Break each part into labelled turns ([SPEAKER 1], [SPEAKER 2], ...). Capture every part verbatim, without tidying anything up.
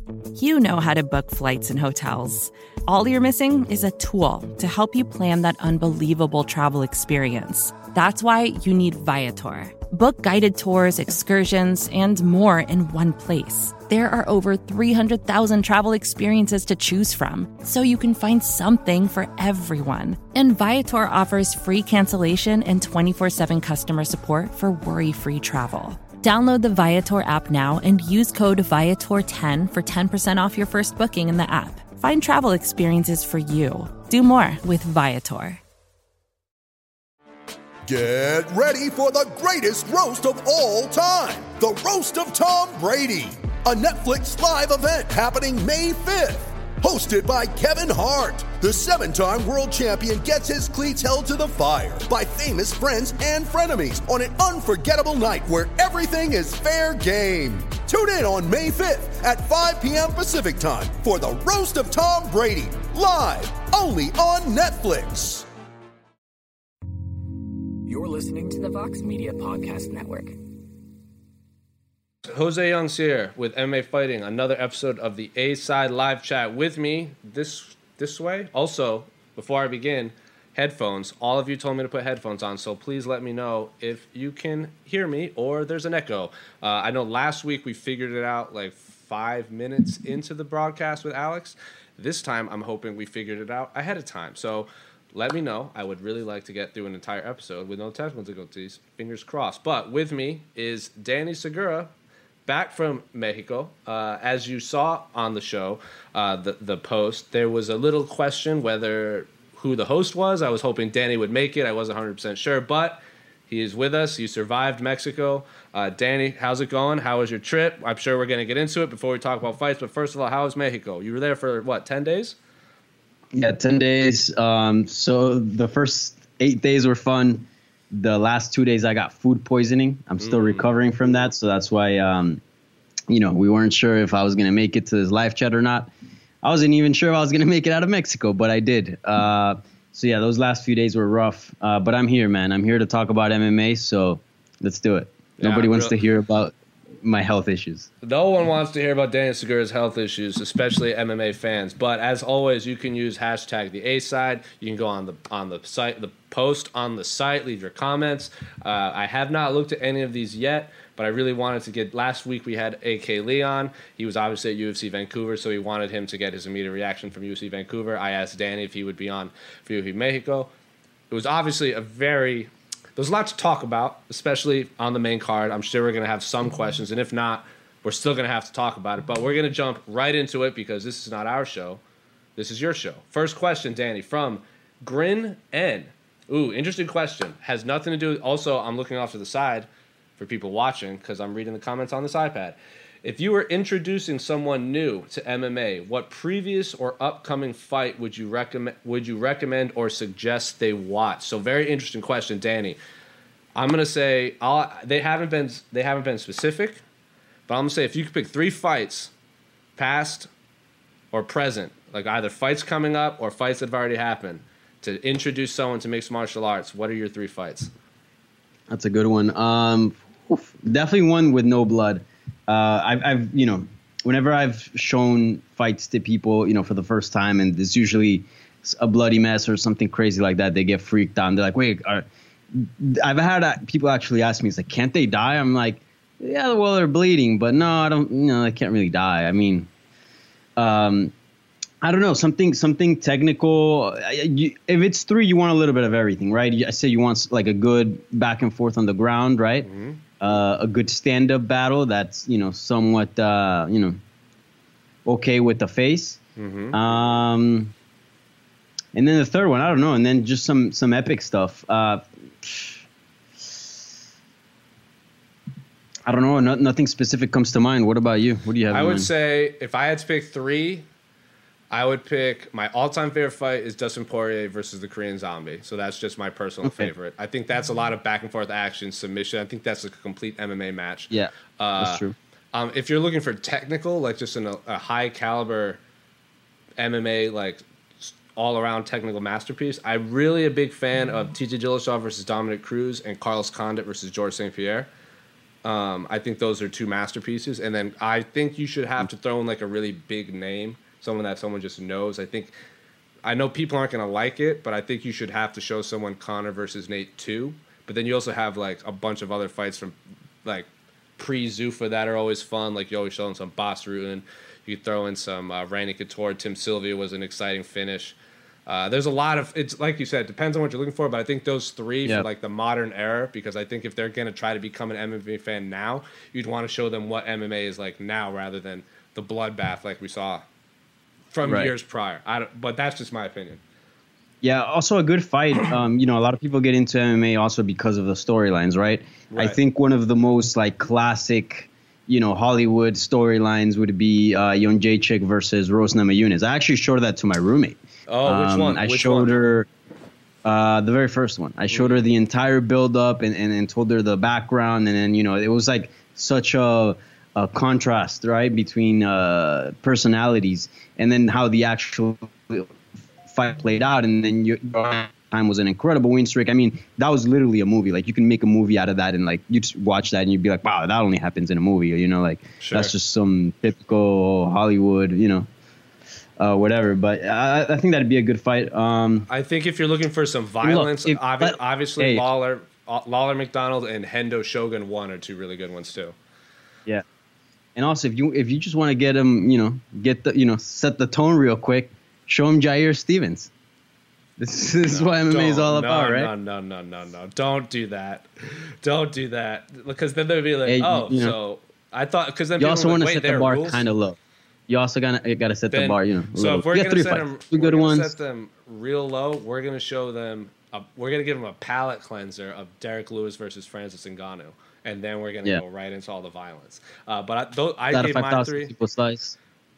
[SPEAKER 1] You know how to book flights and hotels. All you're missing is a tool to help you plan that unbelievable travel experience. That's why you need Viator. Book guided tours, excursions, and more in one place. There are over three hundred thousand travel experiences to choose from, so you can find something for everyone. And Viator offers free cancellation and twenty-four seven customer support for worry-free travel. Download the Viator app now and use code Viator ten for ten percent off your first booking in the app. Find travel experiences for you. Do more with Viator.
[SPEAKER 2] Get ready for the greatest roast of all time, the Roast of Tom Brady, a Netflix live event happening May fifth. Hosted by Kevin Hart, the seven-time world champion gets his cleats held to the fire by famous friends and frenemies on an unforgettable night where everything is fair game. Tune in on May fifth at five p.m. Pacific time for the Roast of Tom Brady, live only on Netflix.
[SPEAKER 3] You're listening to the Vox Media Podcast Network.
[SPEAKER 4] Jose Young's here with M M A Fighting, another episode of the A-Side live chat. With me this this way. Also, before I begin, headphones. All of you told me to put headphones on, so please let me know if you can hear me or there's an echo. Uh, I know last week we figured it out like five minutes into the broadcast with Alex. This time I'm hoping we figured it out ahead of time. So let me know. I would really like to get through an entire episode with no technical difficulties. Fingers crossed. But with me is Danny Segura, back from Mexico. Uh, as you saw on the show, uh, the, the post, there was a little question whether who the host was. I was hoping Danny would make it. I wasn't one hundred percent sure, but he is with us. He survived Mexico. Uh, Danny, how's it going? How was your trip? I'm sure we're going to get into it before we talk about fights, but first of all, how was Mexico? You were there for, what, ten days?
[SPEAKER 5] Yeah, ten days. Um, so the first eight days were fun. The last two days I got food poisoning. I'm still mm. recovering from that. So that's why, um, you know, we weren't sure if I was going to make it to this live chat or not. I wasn't even sure if I was going to make it out of Mexico, but I did. Uh, so, yeah, those last few days were rough. Uh, but I'm here, man. I'm here to talk about M M A. So let's do it. Yeah, Nobody wants real- to hear about my health issues.
[SPEAKER 4] No one wants to hear about Danny Segura's health issues, especially M M A fans. But as always, you can use hashtag the A side. You can go on the on the site, the post on the site, leave your comments. Uh, I have not looked at any of these yet, but I really wanted to get. Last week we had A K Lee on. He was obviously at U F C Vancouver, so he wanted him to get his immediate reaction from U F C Vancouver. I asked Danny if he would be on for U F C Mexico. It was obviously a very There's a lot to talk about, especially on the main card. I'm sure we're going to have some questions, and if not, we're still going to have to talk about it. But we're going to jump right into it because this is not our show. This is your show. First question, Danny, from Grin N. Ooh, interesting question. Has nothing to do with... Also, I'm looking off to the side for people watching because I'm reading the comments on this iPad. If you were introducing someone new to M M A, what previous or upcoming fight would you recommend would you recommend or suggest they watch? So very interesting question, Danny. I'm gonna say I'll, they haven't been they haven't been specific, but I'm gonna say if you could pick three fights, past or present, like either fights coming up or fights that have already happened, to introduce someone to mixed martial arts, what are your three fights?
[SPEAKER 5] That's a good one. Um, oof, definitely one with no blood. Uh, I've, I've, you know, whenever I've shown fights to people, you know, for the first time, and it's usually a bloody mess or something crazy like that, they get freaked out. They're like, wait, are, I've had uh, people actually ask me, it's like, can't they die? I'm like, yeah, well, they're bleeding, but no, I don't, you know, they can't really die. I mean, um, I don't know, something, something technical. You, if it's three, you want a little bit of everything, right? I say you want like a good back and forth on the ground, right? Mm-hmm. Uh, a good stand-up battle that's, you know, somewhat, uh, you know, okay with the face. Mm-hmm. Um, and then the third one, I don't know. And then just some some epic stuff. Uh, I don't know. No, nothing specific comes to mind. What about you? What do you have
[SPEAKER 4] I
[SPEAKER 5] in
[SPEAKER 4] would
[SPEAKER 5] mind?
[SPEAKER 4] say if I had to pick three, I would pick my all-time favorite fight is Dustin Poirier versus the Korean Zombie. So that's just my personal okay. favorite. I think that's a lot of back and forth action, submission. I think that's a complete M M A match.
[SPEAKER 5] Yeah,
[SPEAKER 4] uh,
[SPEAKER 5] that's true.
[SPEAKER 4] Um, if you're looking for technical, like just in a, a high caliber M M A, like all-around technical masterpiece, I'm really a big fan of T J Dillashaw versus Dominic Cruz and Carlos Condit versus George Saint Pierre. Um, I think those are two masterpieces. And then I think you should have to throw in like a really big name, someone that someone just knows. I think I know people aren't going to like it, but I think you should have to show someone Conor versus Nate too. But then you also have like a bunch of other fights from like pre-Zuffa that are always fun. Like you always show them some Bas Rutten. You could throw in some uh, Randy Couture. Tim Sylvia was an exciting finish. Uh, there's a lot of, it's like you said, it depends on what you're looking for, but I think those three
[SPEAKER 5] yep.
[SPEAKER 4] for like the modern era, because I think if they're going to try to become an M M A fan now, you'd want to show them what M M A is like now rather than the bloodbath like we saw from
[SPEAKER 5] right.
[SPEAKER 4] years prior. I don't, but that's just my opinion.
[SPEAKER 5] Yeah, also a good fight. Um, you know, a lot of people get into M M A also because of the storylines, right?
[SPEAKER 4] right?
[SPEAKER 5] I think one of the most like classic, you know, Hollywood storylines would be uh, Jon Jacek versus Rose Namajunas. I actually showed that to my roommate.
[SPEAKER 4] Oh, which
[SPEAKER 5] um,
[SPEAKER 4] one?
[SPEAKER 5] I
[SPEAKER 4] which
[SPEAKER 5] showed
[SPEAKER 4] one?
[SPEAKER 5] her uh, the very first one. I showed
[SPEAKER 4] mm.
[SPEAKER 5] her the entire build up and, and, and told her the background. And then, you know, it was like such a, a contrast, right, between uh, personalities and then how the actual fight played out. And then your time was an incredible win streak. I mean, that was literally a movie. Like you can make a movie out of that and like you just watch that and you'd be like, wow, that only happens in a movie. Or, you know, like
[SPEAKER 4] sure.
[SPEAKER 5] that's just some typical Hollywood, you know. Uh, whatever, but I, I think that'd be a good fight. Um,
[SPEAKER 4] I think if you're looking for some violence,
[SPEAKER 5] look, if,
[SPEAKER 4] obvi-
[SPEAKER 5] but,
[SPEAKER 4] obviously
[SPEAKER 5] hey,
[SPEAKER 4] Lawler, uh, Lawler McDonald, and Hendo Shogun one are two really good ones too.
[SPEAKER 5] Yeah, and also if you if you just want to get him, you know, get the you know set the tone real quick, show him Jair Stevens. This, this is
[SPEAKER 4] No,
[SPEAKER 5] what M M A is all
[SPEAKER 4] no,
[SPEAKER 5] about, right?
[SPEAKER 4] No, no, no, no, no. Don't do that. Don't do that. Because then they'll be like,
[SPEAKER 5] Hey,
[SPEAKER 4] oh,
[SPEAKER 5] you know,
[SPEAKER 4] so I thought, because then
[SPEAKER 5] You
[SPEAKER 4] people
[SPEAKER 5] also
[SPEAKER 4] want
[SPEAKER 5] want
[SPEAKER 4] to
[SPEAKER 5] to set the bar kind of low. You also gotta gotta set
[SPEAKER 4] Then-
[SPEAKER 5] the bar, you know. a
[SPEAKER 4] So
[SPEAKER 5] little.
[SPEAKER 4] if we're
[SPEAKER 5] You
[SPEAKER 4] going
[SPEAKER 5] got
[SPEAKER 4] to
[SPEAKER 5] three
[SPEAKER 4] set
[SPEAKER 5] fights,
[SPEAKER 4] them,
[SPEAKER 5] three
[SPEAKER 4] we're
[SPEAKER 5] good
[SPEAKER 4] gonna
[SPEAKER 5] ones.
[SPEAKER 4] set them real low, we're going to show them, a, we're going to give them a palate cleanser of Derek Lewis versus Francis Ngannou. And then we're going to
[SPEAKER 5] Yeah.
[SPEAKER 4] go right into all the violence. Uh, but I, though, I
[SPEAKER 5] That a
[SPEAKER 4] gave
[SPEAKER 5] five
[SPEAKER 4] my
[SPEAKER 5] thousand
[SPEAKER 4] three.
[SPEAKER 5] people slice.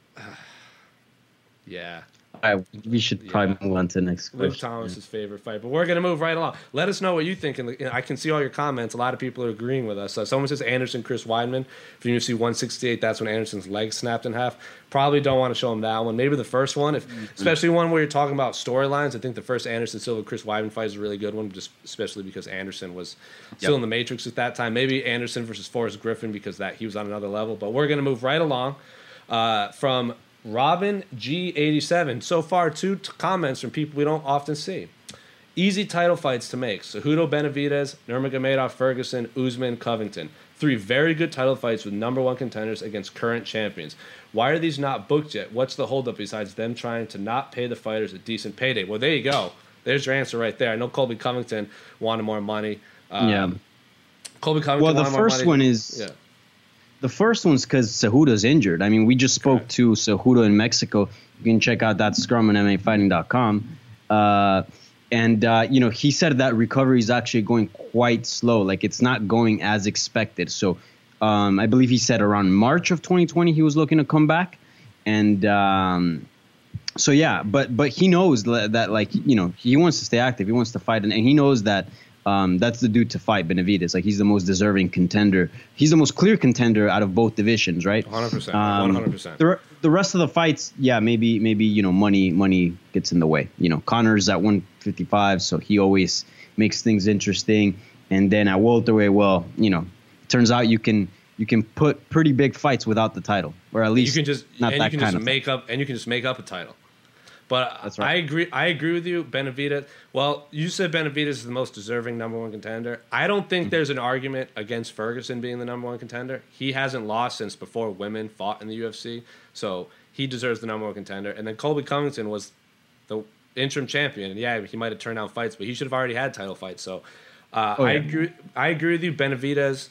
[SPEAKER 4] Yeah.
[SPEAKER 5] All right, we should probably
[SPEAKER 4] Yeah.
[SPEAKER 5] move on to the next
[SPEAKER 4] Luke
[SPEAKER 5] question.
[SPEAKER 4] Thomas's favorite fight, but we're gonna move right along. Let us know what you think. And I can see all your comments. A lot of people are agreeing with us. Uh, someone says Anderson, Chris Weidman from U F C one sixty-eight. That's when Anderson's leg snapped in half. Probably don't want to show him that one. Maybe the first one, if especially one where you're talking about storylines. I think the first Anderson Silva Chris Weidman fight is a really good one, just especially because Anderson was still
[SPEAKER 5] Yep.
[SPEAKER 4] in the Matrix at that time. Maybe Anderson versus Forrest Griffin because that he was on another level. But we're gonna move right along uh, from. Robin G eighty-seven. So far, two t- comments from people we don't often see. Easy title fights to make. Cejudo Benavidez, Nurmagomedov Ferguson, Usman Covington. Three very good title fights with number one contenders against current champions. Why are these not booked yet? What's the holdup besides them trying to not pay the fighters a decent payday? Well, there you go. There's your answer right there. I know Colby Covington wanted more money. Um,
[SPEAKER 5] Yeah.
[SPEAKER 4] Colby Covington
[SPEAKER 5] Well, the
[SPEAKER 4] wanted more
[SPEAKER 5] first
[SPEAKER 4] money.
[SPEAKER 5] one is
[SPEAKER 4] Yeah.
[SPEAKER 5] the first one's because Cejudo's injured. I mean, we just spoke
[SPEAKER 4] Okay.
[SPEAKER 5] to Cejudo in Mexico. You can check out that scrum on M M A fighting dot com. Uh, and, uh, you know, he said that recovery is actually going quite slow. Like, it's not going as expected. So um, I believe he said around March of twenty twenty he was looking to come back. And um, so, yeah, but but he knows that, like, you know, he wants to stay active. He wants to fight. And, and he knows that Um, that's the dude to fight, Benavidez. Like, he's the most deserving contender. He's the most clear contender out of both divisions, right?
[SPEAKER 4] one hundred percent.
[SPEAKER 5] Um,
[SPEAKER 4] one hundred percent.
[SPEAKER 5] The, re- the rest of the fights, yeah, maybe, maybe you know, money money gets in the way. You know, Connor's at one fifty-five, so he always makes things interesting. And then at welterweight, well, you know, it turns out you can you can put pretty big fights without the title, or at least
[SPEAKER 4] you can just
[SPEAKER 5] not
[SPEAKER 4] and
[SPEAKER 5] that
[SPEAKER 4] you can
[SPEAKER 5] kind
[SPEAKER 4] just
[SPEAKER 5] of
[SPEAKER 4] make up and you can just make up a title. But
[SPEAKER 5] That's right.
[SPEAKER 4] I agree. I agree with you, Benavidez. Well, you said Benavidez is the most deserving number one contender. I don't think there's an argument against Ferguson being the number one contender. He hasn't lost since before women fought in the U F C, so he deserves the number one contender. And then Colby Covington was the interim champion, and yeah, he might have turned down fights, but he should have already had title fights. So uh,
[SPEAKER 5] Oh,
[SPEAKER 4] I
[SPEAKER 5] yeah.
[SPEAKER 4] agree. I agree with you. Benavidez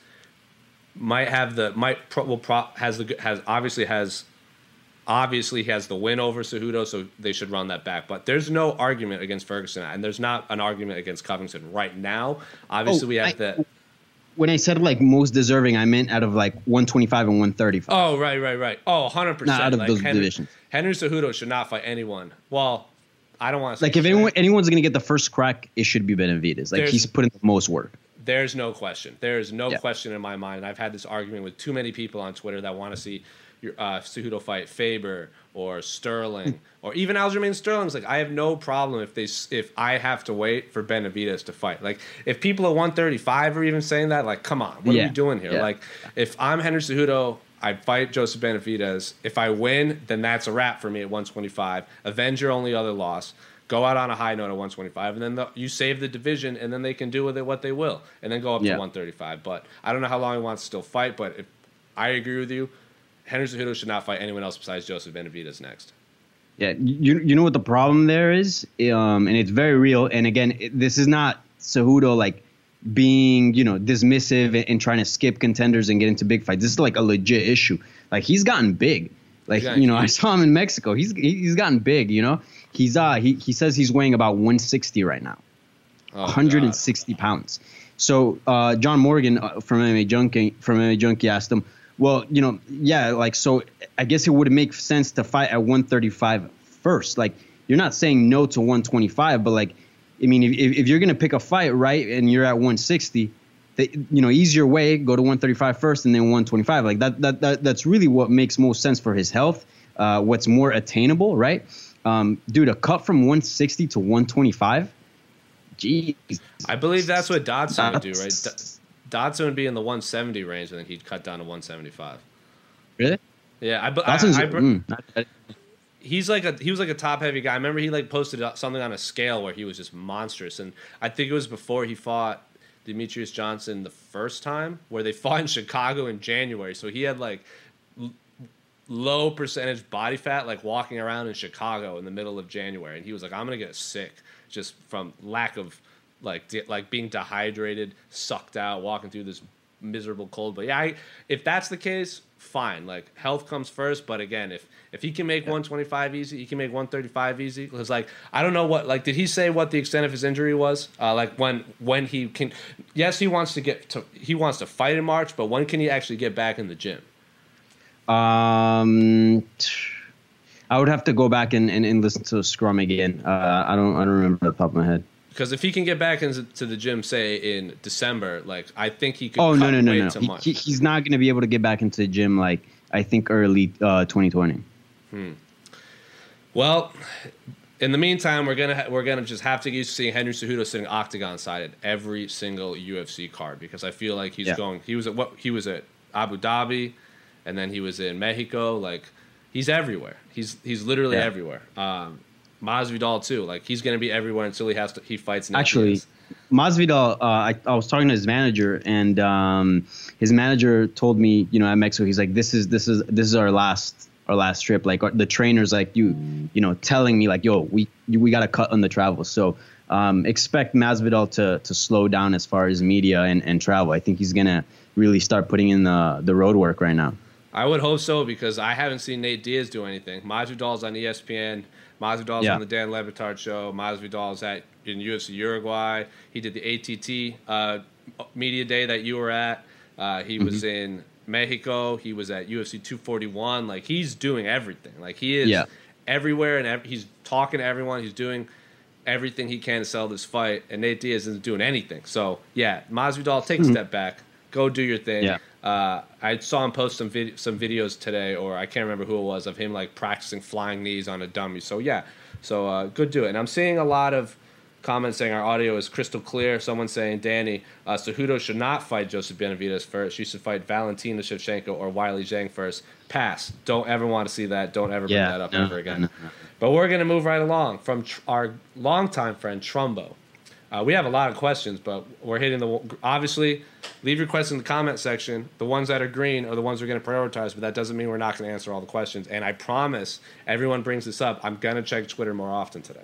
[SPEAKER 4] might have the might pro, will pro, has the has obviously has. Obviously, he has the win over Cejudo, so they should run that back. But there's no argument against Ferguson, and there's not an argument against Covington right now. Obviously,
[SPEAKER 5] Oh,
[SPEAKER 4] we have
[SPEAKER 5] I-
[SPEAKER 4] the.
[SPEAKER 5] When I said like most deserving, I meant out of like one twenty-five and one thirty-five.
[SPEAKER 4] Oh, right, right, right. Oh, one hundred percent.
[SPEAKER 5] Not out of
[SPEAKER 4] like
[SPEAKER 5] those
[SPEAKER 4] Henry,
[SPEAKER 5] divisions.
[SPEAKER 4] Henry Cejudo should not fight anyone. Well, I don't want to
[SPEAKER 5] Like, if anyone, anyone's going to get the first crack, it should be Benavidez. Like,
[SPEAKER 4] There's-
[SPEAKER 5] he's put in the most work.
[SPEAKER 4] There's no question. There is no
[SPEAKER 5] Yeah.
[SPEAKER 4] question in my mind. And I've had this argument with too many people on Twitter that want to see your uh, Cejudo fight Faber or Sterling or even Aljamain Sterling's like I have no problem if they if I have to wait for Benavidez to fight. Like if people at one thirty-five are even saying that, like come on, what yeah. are we doing here? Yeah. Like if I'm Henry Cejudo, I fight Joseph Benavidez. If I win, then that's a wrap for me at one twenty-five. Avenge your only other loss. Go out on a high note at one twenty-five, and then the, you save the division, and then they can do with it what they will, and then go up yeah. to one thirty-five. But I don't know how long he wants to still fight, but if I agree with you, Henry Cejudo should not fight anyone else besides Joseph Benavidez next.
[SPEAKER 5] Yeah, you you know what the problem there is, um, and it's very real. And again, it, this is not Cejudo like being you know dismissive and, and trying to skip contenders and get into big fights. This is like a legit issue. Like he's gotten big. Like you know, huge. I saw him in Mexico. He's he's gotten big. You know. He's uh he, he says he's weighing about one sixty right now, oh, one hundred sixty God. Pounds. So uh, John Morgan uh, from M M A Junkie from M M A Junkie asked him, well, you know, yeah, like so I guess it would make sense to fight at one thirty-five first. Like you're not saying no to one twenty-five, but like I mean, if if you're gonna pick a fight right and you're at one sixty, the, you know, easier way go to one thirty-five first and then one twenty-five. Like that that, that that's really what makes most sense for his health. Uh, what's more attainable, right? Um, dude, a cut from one sixty to one twenty-five. Jeez.
[SPEAKER 4] I believe that's what Dodson would do, right? D- Dodson would be in the one seventy range, and then he'd cut down to one seventy-five.
[SPEAKER 5] Really?
[SPEAKER 4] Yeah, I. I,
[SPEAKER 5] Dodson's,
[SPEAKER 4] I, I
[SPEAKER 5] mm,
[SPEAKER 4] he's like a he was like a top heavy guy. I remember he like posted something on a scale where he was just monstrous, and I think it was before he fought Demetrius Johnson the first time, where they fought in Chicago in January. So he had like low percentage body fat, like walking around in Chicago in the middle of January, and he was like, "I'm gonna get sick just from lack of like de- like being dehydrated, sucked out, walking through this miserable cold." But yeah, I, if that's the case, fine. Like health comes first. But again, if if he can make yeah. one twenty-five easy, he can make one thirty-five easy. Because like I don't know what like did he say what the extent of his injury was? Uh, like when when he can? Yes, he wants to get to he wants to fight in March, but when can he actually get back in the gym?
[SPEAKER 5] Um, I would have to go back and, and, and listen to Scrum again. Uh, I don't I don't remember off the top of my head.
[SPEAKER 4] Because if he can get back into the gym, say in December, like I think he could.
[SPEAKER 5] Oh
[SPEAKER 4] cut
[SPEAKER 5] no no no
[SPEAKER 4] weight
[SPEAKER 5] no!
[SPEAKER 4] To
[SPEAKER 5] he,
[SPEAKER 4] March.
[SPEAKER 5] He, he's not going to be able to get back into the gym like I think early uh, twenty twenty.
[SPEAKER 4] Hmm. Well, in the meantime, we're gonna ha- we're gonna just have to get used to seeing Henry Cejudo sitting octagon side at every single U F C card because I feel like he's yeah. going. He was at what he was at Abu Dhabi. And then he was in Mexico. Like, he's everywhere. He's he's literally yeah. everywhere. Um, Masvidal too. Like, he's going to be everywhere until he has to. He fights. Nate
[SPEAKER 5] Actually,
[SPEAKER 4] Diaz.
[SPEAKER 5] Masvidal. Uh, I, I was talking to his manager, and um, his manager told me, you know, at Mexico, he's like, this is this is this is our last our last trip. Like, the trainer's like, you you know, telling me like, yo, we we got to cut on the travel. So um, expect Masvidal to to slow down as far as media and, and travel. I think he's gonna really start putting in the the road work right now.
[SPEAKER 4] I would hope so because I haven't seen Nate Diaz do anything. Masvidal's on E S P N. Masvidal's yeah. on the Dan Le Batard show. Masvidal's at in U F C Uruguay. He did the A T T uh, media day that you were at. Uh, he mm-hmm. was in Mexico. He was at U F C two forty-one. Like he's doing everything. Like he is yeah. everywhere and ev- he's talking to everyone. He's doing everything he can to sell this fight. And Nate Diaz isn't doing anything. So yeah, Masvidal, take mm-hmm. a step back. Go do your thing.
[SPEAKER 5] Yeah.
[SPEAKER 4] Uh, I saw him post some vid- some videos today, or I can't remember who it was, of him like practicing flying knees on a dummy. So yeah, so uh, good do it. And I'm seeing a lot of comments saying our audio is crystal clear. Someone saying, Danny, uh, Cejudo should not fight Joseph Benavidez first. She should fight Valentina Shevchenko or Wiley Zhang first. Pass. Don't ever want to see that. Don't ever bring
[SPEAKER 5] yeah,
[SPEAKER 4] that up
[SPEAKER 5] no,
[SPEAKER 4] ever again.
[SPEAKER 5] No, no.
[SPEAKER 4] But we're going to move right along from tr- our longtime friend Trumbo. Uh, we have a lot of questions, but we're hitting the obviously. Leave your questions in the comment section. The ones that are green are the ones we're going to prioritize, but that doesn't mean we're not going to answer all the questions. And I promise, everyone brings this up. I'm going to check Twitter more often today.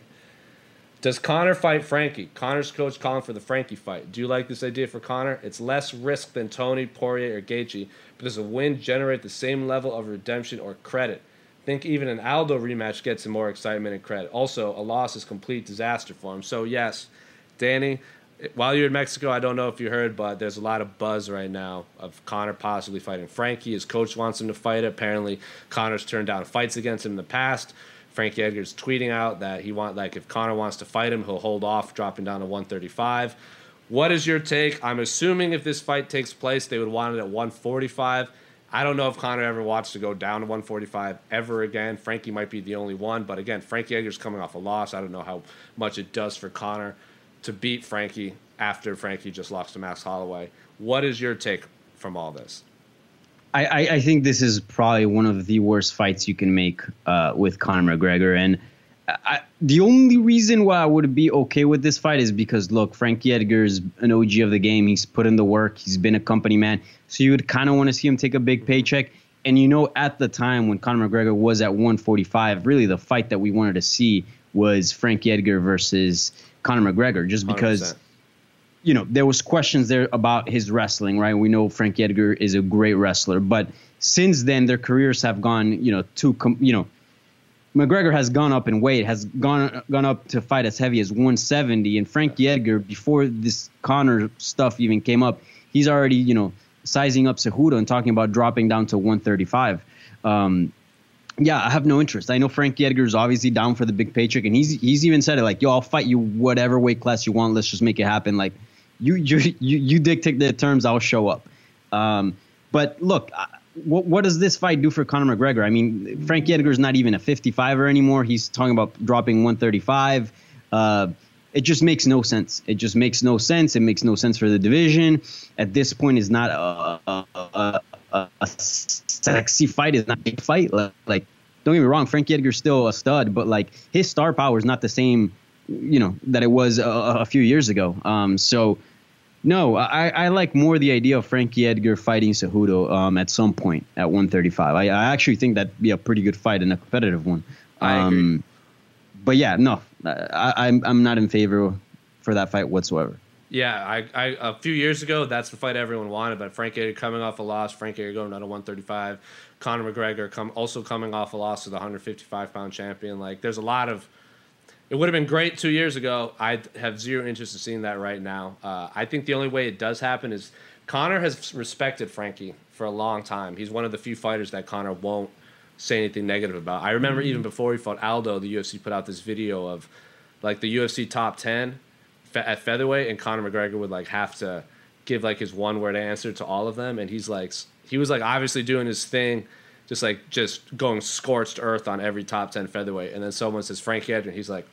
[SPEAKER 4] Does Conor fight Frankie? Conor's coach calling for the Frankie fight. Do you like this idea for Conor? It's less risk than Tony, Poirier, or Gaethje, but does a win generate the same level of redemption or credit? Think even an Aldo rematch gets him more excitement and credit. Also, a loss is complete disaster for him. So yes, Danny, while you're in Mexico, I don't know if you heard, but there's a lot of buzz right now of Conor possibly fighting Frankie. His coach wants him to fight it. Apparently, Conor's turned down fights against him in the past. Frankie Edgar's tweeting out that he want like if Conor wants to fight him, he'll hold off, dropping down to one thirty-five. What is your take? I'm assuming if this fight takes place, they would want it at one forty-five. I don't know if Conor ever wants to go down to one forty-five ever again. Frankie might be the only one, but again, Frankie Edgar's coming off a loss. I don't know how much it does for Conor to beat Frankie after Frankie just lost to Max Holloway. What is your take from all this?
[SPEAKER 5] I, I, I think this is probably one of the worst fights you can make uh, with Conor McGregor. And I, the only reason why I would be okay with this fight is because, look, Frankie Edgar is an O G of the game. He's put in the work. He's been a company man. So you would kind of want to see him take a big paycheck. And, you know, at the time when Conor McGregor was at one forty-five, really the fight that we wanted to see was Frankie Edgar versus Conor McGregor, just because, one hundred percent. You know, there was questions there about his wrestling, right? We know Frankie Edgar is a great wrestler. But since then, their careers have gone, you know, to, com- you know, McGregor has gone up in weight, has gone gone up to fight as heavy as one seventy. And Frankie Edgar, before this Conor stuff even came up, he's already, you know, sizing up Cejudo and talking about dropping down to one thirty-five. Um, yeah, I have no interest. I know Frankie Edgar is obviously down for the big paycheck, and he's he's even said it like, yo, I'll fight you whatever weight class you want. Let's just make it happen. Like, you you you, you dictate the terms, I'll show up. Um, but look, what what does this fight do for Conor McGregor? I mean, Frankie Edgar's not even a fifty-fiver anymore. He's talking about dropping one thirty-five. Uh, it just makes no sense. It just makes no sense. It makes no sense for the division. At this point, it's not a, a, a, a, a sexy fight. It's not a big fight. Like, like, don't get me wrong, Frankie Edgar's still a stud, but like his star power is not the same, you know, that it was a, a few years ago. Um, so. No, I, I like more the idea of Frankie Edgar fighting Cejudo um, at some point at one thirty-five. I, I actually think that'd be a pretty good fight and a competitive one. Um,
[SPEAKER 4] I agree.
[SPEAKER 5] But yeah, no, I, I'm I'm not in favor for that fight whatsoever.
[SPEAKER 4] Yeah, I, I a few years ago, that's the fight everyone wanted, but Frankie Edgar coming off a loss, Frankie Edgar going down to one thirty-five, Conor McGregor come, also coming off a loss to the one fifty-five pound champion. Like, there's a lot of... It would have been great two years ago. I have zero interest in seeing that right now. Uh, I think the only way it does happen is Conor has respected Frankie for a long time. He's one of the few fighters that Conor won't say anything negative about. I remember even before he fought Aldo, the U F C put out this video of like the U F C top ten fe- at featherweight, and Conor McGregor would like have to give like his one word answer to all of them, and he's like he was like obviously doing his thing. Just like just going scorched earth on every top ten featherweight, and then someone says Frankie Edgar, and he's like,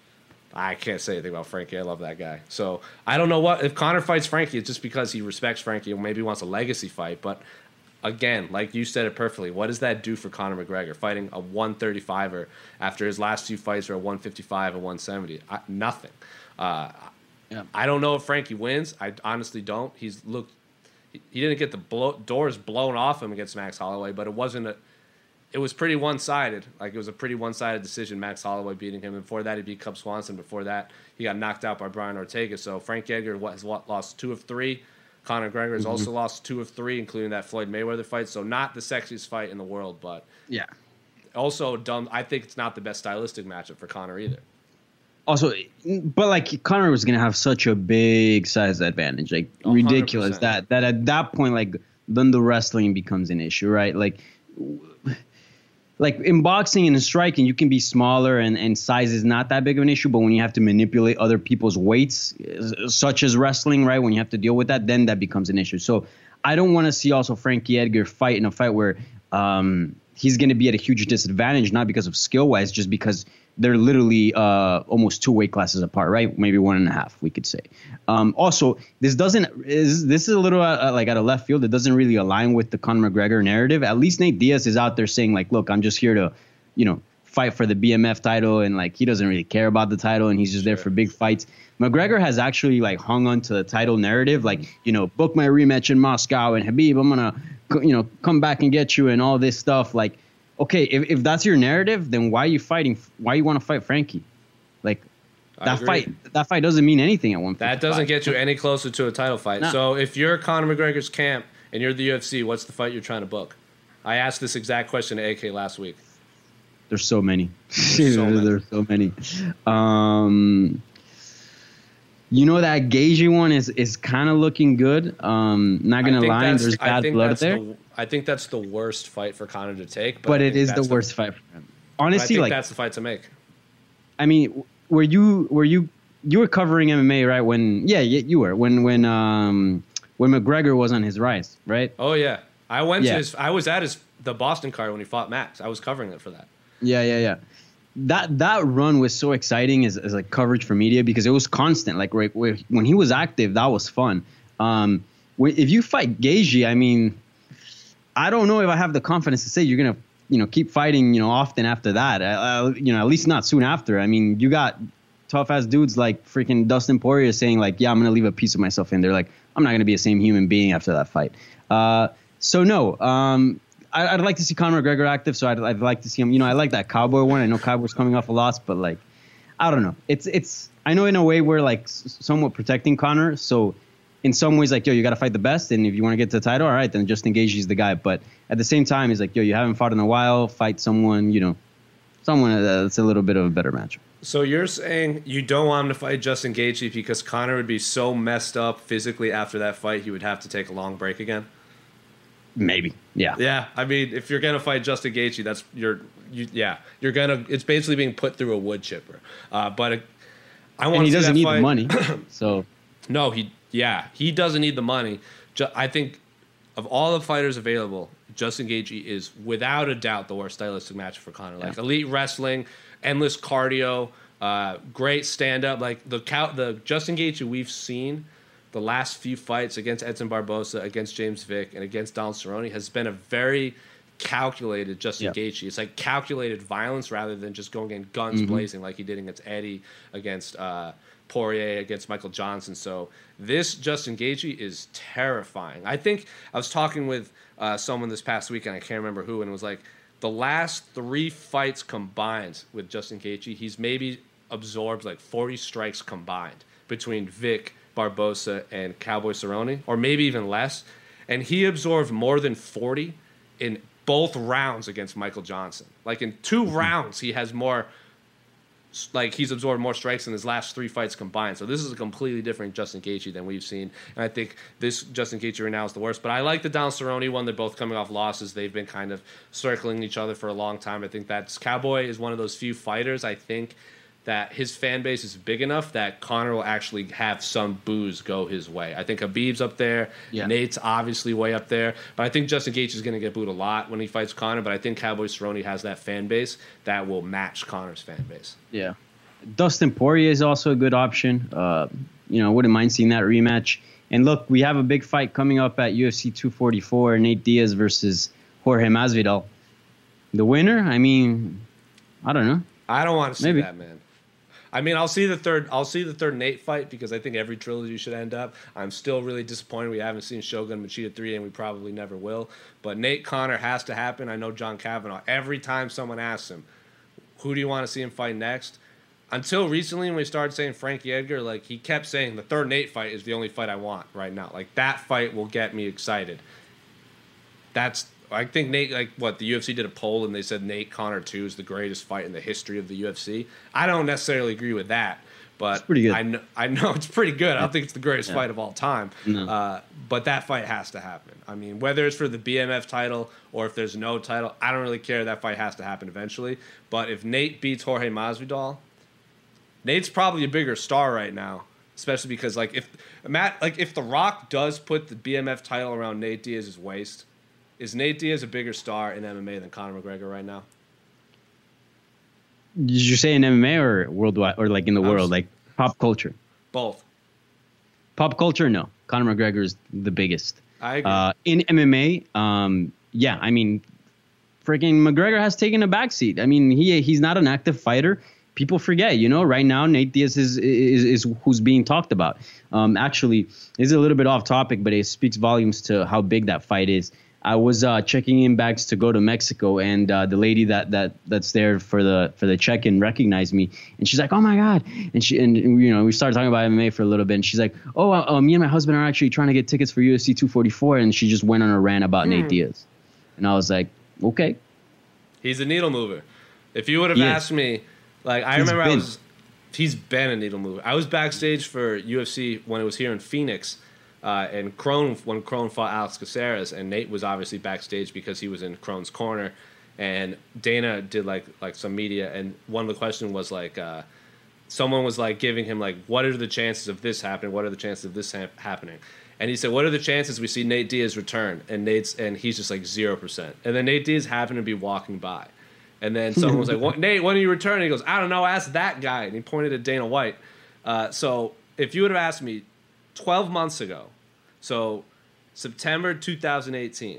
[SPEAKER 4] I can't say anything about Frankie. I love that guy. So I don't know what if Conor fights Frankie, it's just because he respects Frankie or maybe wants a legacy fight. But again, like you said it perfectly, what does that do for Conor McGregor fighting a one thirty-fiver after his last two fights are a one fifty-five and one seventy? I, nothing. Uh, yeah. I don't know if Frankie wins. I honestly don't. He's looked. He didn't get the blow, doors blown off him against Max Holloway, but it wasn't a. It was pretty one-sided. Like, it was a pretty one-sided decision, Max Holloway beating him. Before that, he beat Cub Swanson. Before that, he got knocked out by Brian Ortega. So Frank Edgar has lost two of three. Conor McGregor has mm-hmm. also lost two of three, including that Floyd Mayweather fight. So not the sexiest fight in the world, but
[SPEAKER 5] yeah.
[SPEAKER 4] Also dumb. I think it's not the best stylistic matchup for Conor either.
[SPEAKER 5] Also, but like Conor was gonna have such a big size advantage, like one hundred percent. Ridiculous that that at that point, like then the wrestling becomes an issue, right? Like, like in boxing and in striking, you can be smaller and and size is not that big of an issue. But when you have to manipulate other people's weights, such as wrestling, right? When you have to deal with that, then that becomes an issue. So I don't want to see also Frankie Edgar fight in a fight where um, he's going to be at a huge disadvantage, not because of skill wise, just because they're literally uh, almost two weight classes apart, right? Maybe one and a half, we could say. Um, also, this doesn't is this is a little uh, like out of left field. It doesn't really align with the Conor McGregor narrative. At least Nate Diaz is out there saying like, look, I'm just here to, you know, fight for the B M F title, and like he doesn't really care about the title, and he's just there for big fights. McGregor has actually like hung on to the title narrative, like, you know, book my rematch in Moscow, and Khabib, I'm gonna, you know, come back and get you, and all this stuff, like. Okay, if, if that's your narrative, then why are you fighting? Why you want to fight Frankie? Like that fight, that fight doesn't mean anything at one.
[SPEAKER 4] That doesn't get you any closer to a title fight. Nah. So if you're Conor McGregor's camp and you're the U F C, what's the fight you're trying to book? I asked this exact question to A K last week.
[SPEAKER 5] There's so many. There's so many. There's so many. Um, you know that Gaethje one is is kind of looking good. Um, not gonna lie, there's bad blood there.
[SPEAKER 4] The, I think that's the worst fight for Conor to take. But,
[SPEAKER 5] but it is the worst the, fight for him. Honestly, I think like
[SPEAKER 4] that's the fight to make.
[SPEAKER 5] I mean, were you were you you were covering M M A right when? Yeah, you were when when um when McGregor was on his rise, right?
[SPEAKER 4] Oh yeah. I went
[SPEAKER 5] Yeah.
[SPEAKER 4] to his. I was at his the Boston card when he fought Max. I was covering it for that.
[SPEAKER 5] Yeah, yeah, yeah. That that run was so exciting as, as like coverage for media because it was constant. Like right, where, when he was active, that was fun. Um, when, if you fight Gaethje, I mean, I don't know if I have the confidence to say you're gonna, you know, keep fighting, you know, often after that. Uh, you know, at least not soon after. I mean, you got tough ass dudes like freaking Dustin Poirier saying like, yeah, I'm gonna leave a piece of myself in there. Like, I'm not gonna be the same human being after that fight. Uh, so no, um, I, I'd like to see Conor McGregor active. So I'd, I'd like to see him. You know, I like that Cowboy one. I know Cowboy's coming off a loss, but like, I don't know. It's it's. I know in a way we're like s- somewhat protecting Conor. So in some ways, like, yo, you got to fight the best, and if you want to get to the title, all right, then Justin Gaethje's the guy. But at the same time, he's like, yo, you haven't fought in a while. Fight someone, you know, someone that's a little bit of a better matchup.
[SPEAKER 4] So you're saying you don't want him to fight Justin Gaethje because Conor would be so messed up physically after that fight, he would have to take a long break again?
[SPEAKER 5] Maybe, yeah,
[SPEAKER 4] Yeah, I mean, if you're gonna fight Justin Gaethje, that's you're, you, yeah, you're gonna. It's basically being put through a wood chipper. Uh, but it, I want.
[SPEAKER 5] And he
[SPEAKER 4] to see
[SPEAKER 5] doesn't
[SPEAKER 4] that
[SPEAKER 5] need
[SPEAKER 4] fight.
[SPEAKER 5] the money, so
[SPEAKER 4] No, he yeah, he doesn't need the money. Ju- I think of all the fighters available, Justin Gaethje is without a doubt the worst stylistic match for Conor. Like
[SPEAKER 5] Yeah.
[SPEAKER 4] elite wrestling, endless cardio, uh, great stand up. Like the cow- the Justin Gaethje we've seen the last few fights against Edson Barbosa, against James Vick, and against Donald Cerrone has been a very calculated Justin
[SPEAKER 5] Yeah.
[SPEAKER 4] Gaethje. It's like calculated violence rather than just going in guns
[SPEAKER 5] Mm-hmm.
[SPEAKER 4] blazing like he did against Eddie, against uh, Poirier, against Michael Johnson. So this Justin Gaethje is terrifying. I think I was talking with uh, someone this past weekend, I can't remember who, and it was like the last three fights combined with Justin Gaethje, he's maybe absorbed like forty strikes combined between Vic, Barbosa, and Cowboy Cerrone, or maybe even less. And he absorbed more than forty in both rounds against Michael Johnson. Like in two rounds, he has more, like he's absorbed more strikes in his last three fights combined. So this is a completely different Justin Gaethje than we've seen. And I think this Justin Gaethje right now is the worst. But I like the Donald Cerrone one. They're both coming off losses. They've been kind of circling each other for a long time. I think that's Cowboy is one of those few fighters, I think, that his fan base is big enough that Conor will actually have some boos go his way. I think Khabib's up there.
[SPEAKER 5] Yeah.
[SPEAKER 4] Nate's obviously way up there. But I think Justin Gaethje is going to get booed a lot when he fights Conor. But I think Cowboy Cerrone has that fan base that will match Conor's fan base.
[SPEAKER 5] yeah. Dustin Poirier is also a good option. Uh, you know, wouldn't mind seeing that rematch. And look, we have a big fight coming up at U F C two forty-four, Nate Diaz versus Jorge Masvidal. The winner, I mean, I don't know.
[SPEAKER 4] I don't want to see
[SPEAKER 5] Maybe.
[SPEAKER 4] that, man. I mean, I'll see the third. I'll see the third Nate fight because I think every trilogy should end up. I'm still really disappointed we haven't seen Shogun Machida three, and we probably never will. But Nate Conor has to happen. I know John Kavanaugh. Every time someone asks him, "Who do you want to see him fight next?" Until recently, when we started saying Frankie Edgar, like he kept saying the third Nate fight is the only fight I want right now. Like that fight will get me excited. That's. I think Nate, like what, the U F C did a poll and they said Nate Conor two is the greatest fight in the history of the U F C. I don't necessarily agree with that, but
[SPEAKER 5] It's pretty good.
[SPEAKER 4] I know, I know it's pretty good. I don't think it's the greatest fight of all time.
[SPEAKER 5] No.
[SPEAKER 4] Uh, but that fight has to happen. I mean, whether it's for the B M F title or if there's no title, I don't really care. That fight has to happen eventually. But if Nate beats Jorge Masvidal, Nate's probably a bigger star right now, especially because like if Matt, like if The Rock does put the B M F title around Nate Diaz's waist, is Nate Diaz a bigger star in M M A than Conor McGregor right now?
[SPEAKER 5] Did you say in M M A or worldwide or like in the
[SPEAKER 4] I'm
[SPEAKER 5] world,
[SPEAKER 4] s-
[SPEAKER 5] like pop culture?
[SPEAKER 4] Both.
[SPEAKER 5] Pop culture, no. Conor McGregor is the biggest.
[SPEAKER 4] I agree.
[SPEAKER 5] Uh, in M M A, um, yeah, I mean, freaking McGregor has taken a backseat. I mean, he he's not an active fighter. People forget, you know, right now Nate Diaz is is, is who's being talked about. Um, actually, this is a little bit off topic, but it speaks volumes to how big that fight is. I was uh, checking in bags to go to Mexico, and uh, the lady that, that that's there for the for the check-in recognized me, and she's like, "Oh my god!" And she and you know we started talking about M M A for a little bit, and she's like, "Oh, uh, uh, me and my husband are actually trying to get tickets for U F C two forty-four," and she just went on a rant about Nate Diaz, and I was like, "Okay."
[SPEAKER 4] He's a needle mover. If you would have
[SPEAKER 5] He is.
[SPEAKER 4] asked me, like I
[SPEAKER 5] He's
[SPEAKER 4] remember I
[SPEAKER 5] been.
[SPEAKER 4] was, he's been a needle mover. I was backstage for U F C when it was here in Phoenix, uh, and Crone when Crone fought Alex Caceres, and Nate was obviously backstage because he was in Crone's corner, and Dana did like like some media, and one of the questions was like, uh, someone was like giving him like, what are the chances of this happening? What are the chances of this ha- happening? And he said, "What are the chances we see Nate Diaz return?" And Nate's and he's just like zero percent. And then Nate Diaz happened to be walking by, and then someone was like, what, "Nate, when are you returning?" He goes, "I don't know. Ask that guy." And he pointed at Dana White. Uh, so if you would have asked me twelve months ago, so September two thousand eighteen,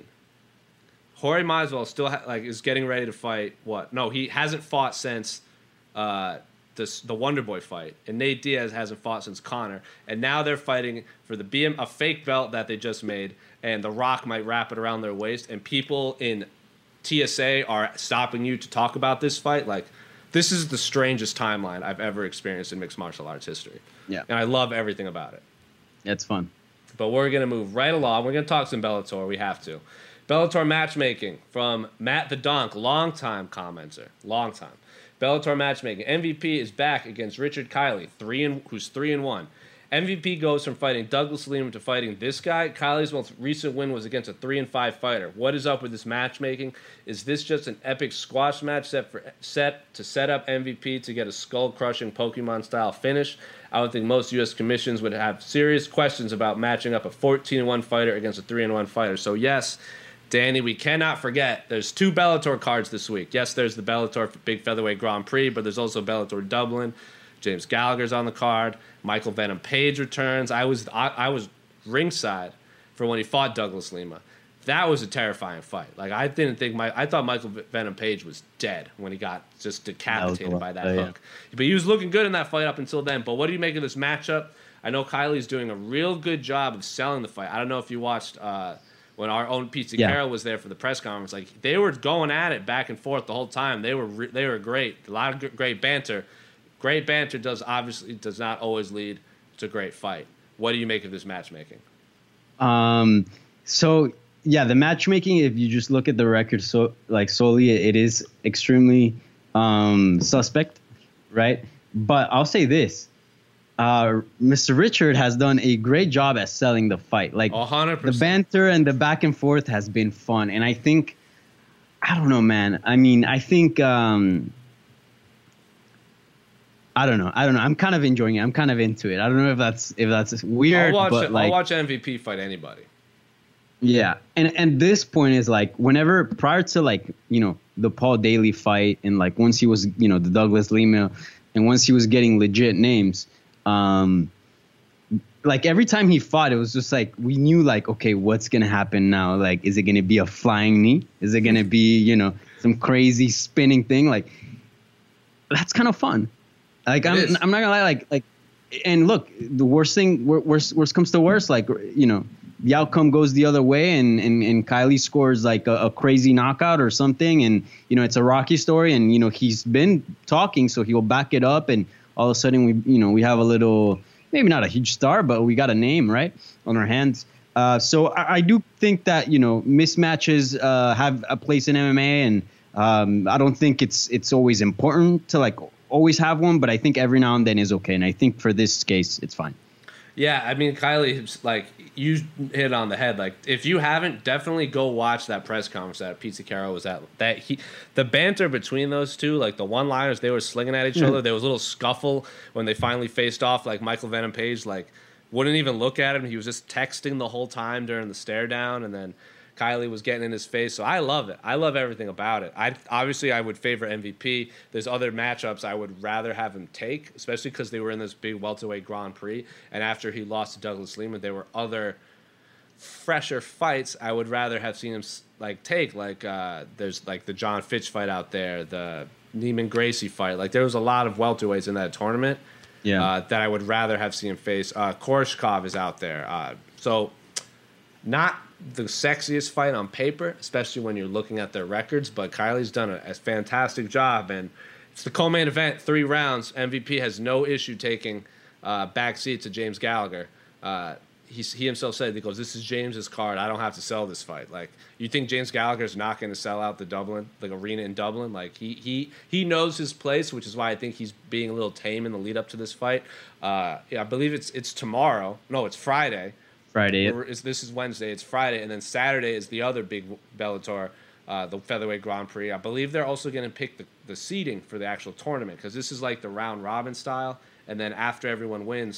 [SPEAKER 4] Jorge Masvidal still ha- like is getting ready to fight. What? No, he hasn't fought since uh, this the Wonder Boy fight, and Nate Diaz hasn't fought since Conor. And now they're fighting for the B M a fake belt that they just made, and The Rock might wrap it around their waist. And people in T S A are stopping you to talk about this fight. Like, this is the strangest timeline I've ever experienced in mixed martial arts history.
[SPEAKER 5] Yeah,
[SPEAKER 4] and I love everything about it.
[SPEAKER 5] It's fun.
[SPEAKER 4] But we're gonna move right along. We're gonna talk some Bellator. We have to. Bellator matchmaking from Matt the Donk, long-time commenter, long time. Bellator matchmaking. M V P is back against Richard Kiley, three and who's three and one. M V P goes from fighting Douglas Lima to fighting this guy. Kiley's most recent win was against a three and five fighter. What is up with this matchmaking? Is this just an epic squash match set for set to set up M V P to get a skull-crushing Pokemon-style finish? I would think most U S commissions would have serious questions about matching up a fourteen and one fighter against a three and one fighter. So yes, Danny, we cannot forget there's two Bellator cards this week. Yes, there's the Bellator Big Featherweight Grand Prix, but there's also Bellator Dublin. James Gallagher's on the card. Michael Venom Page returns. I was I, I was ringside for when he fought Douglas Lima. That was a terrifying fight. Like, I didn't think my I thought Michael Venom Page was dead when he got just decapitated that by that
[SPEAKER 5] oh,
[SPEAKER 4] hook. Yeah. But he was looking good in that fight up until then. But what do you make of this matchup? I know Kiley's doing a real good job of selling the fight. I don't know if you watched uh, when our own Pete Carroll yeah. was there for the press conference. Like, they were going at it back and forth the whole time. They were re- they were great. A lot of great banter. Great banter does obviously does not always lead to a great fight. What do you make of this matchmaking?
[SPEAKER 5] Um. So yeah, the matchmaking. If you just look at the record, so like solely, it is extremely um, suspect, right? But I'll say this: uh, Mister Richard has done a great job at selling the fight. Like,
[SPEAKER 4] one hundred percent.
[SPEAKER 5] The banter and the back and forth has been fun, and I think, I don't know, man. I mean, I think. Um, I don't know. I don't know. I'm kind of enjoying it. I'm kind of into it. I don't know if that's if that's weird.
[SPEAKER 4] I'll watch
[SPEAKER 5] but
[SPEAKER 4] it.
[SPEAKER 5] like,
[SPEAKER 4] I'll watch M V P fight anybody.
[SPEAKER 5] Yeah, and and this point is like whenever prior to like you know the Paul Daly fight and like once he was you know the Douglas Lima and once he was getting legit names, um, like every time he fought, it was just like we knew like okay, what's gonna happen now? Like, is it gonna be a flying knee? Is it gonna be you know some crazy spinning thing? Like, that's kind of fun. Like, I'm, I'm not gonna lie, like, like, and look, the worst thing, worst, worst comes to worst, like, you know, the outcome goes the other way, and and, and Kiley scores like a, a crazy knockout or something, and you know, it's a Rocky story, and you know, he's been talking, so he'll back it up, and all of a sudden we, you know, we have a little, maybe not a huge star, but we got a name right on our hands. Uh, so I, I do think that you know, mismatches uh, have a place in M M A, and um, I don't think it's it's always important to like. always have one, but I think every now and then is okay. And I think for this case, it's fine.
[SPEAKER 4] Yeah, I mean, Kiley, like, you hit on the head. Like, if you haven't, definitely go watch that press conference that Pete Carroll was at. That he, the banter between those two, like the one-liners, they were slinging at each mm-hmm. other. There was a little scuffle when they finally faced off. Like, Michael Venom Page, like, wouldn't even look at him. He was just texting the whole time during the stare down, and then Kiley was getting in his face. So I love it. I love everything about it. I obviously I would favor M V P. There's other matchups I would rather have him take, especially because they were in this big welterweight Grand Prix. And after he lost to Douglas Lima, there were other fresher fights I would rather have seen him like take. Like uh, there's like the John Fitch fight out there, the Neiman Gracie fight. Like there was a lot of welterweights in that tournament. Yeah. Uh, that I would rather have seen him face. Uh, Koreshkov is out there. Uh, so not the sexiest fight on paper, especially when you're looking at their records, but Kiley's done a, a fantastic job, and it's the co-main event, three rounds. M V P has no issue taking uh, backseat to James Gallagher. Uh, he, he himself said, he goes, this is James's card. I don't have to sell this fight. Like, you think James Gallagher's not going to sell out the Dublin, like arena in Dublin? Like, he he he knows his place, which is why I think he's being a little tame in the lead up to this fight. Uh, yeah, I believe it's it's tomorrow. No, it's Friday.
[SPEAKER 5] Friday.
[SPEAKER 4] It's, this is Wednesday. It's Friday, and then Saturday is the other big Bellator, uh, the featherweight Grand Prix. I believe they're also going to pick the, the seeding for the actual tournament because this is like the round robin style, and then after everyone wins,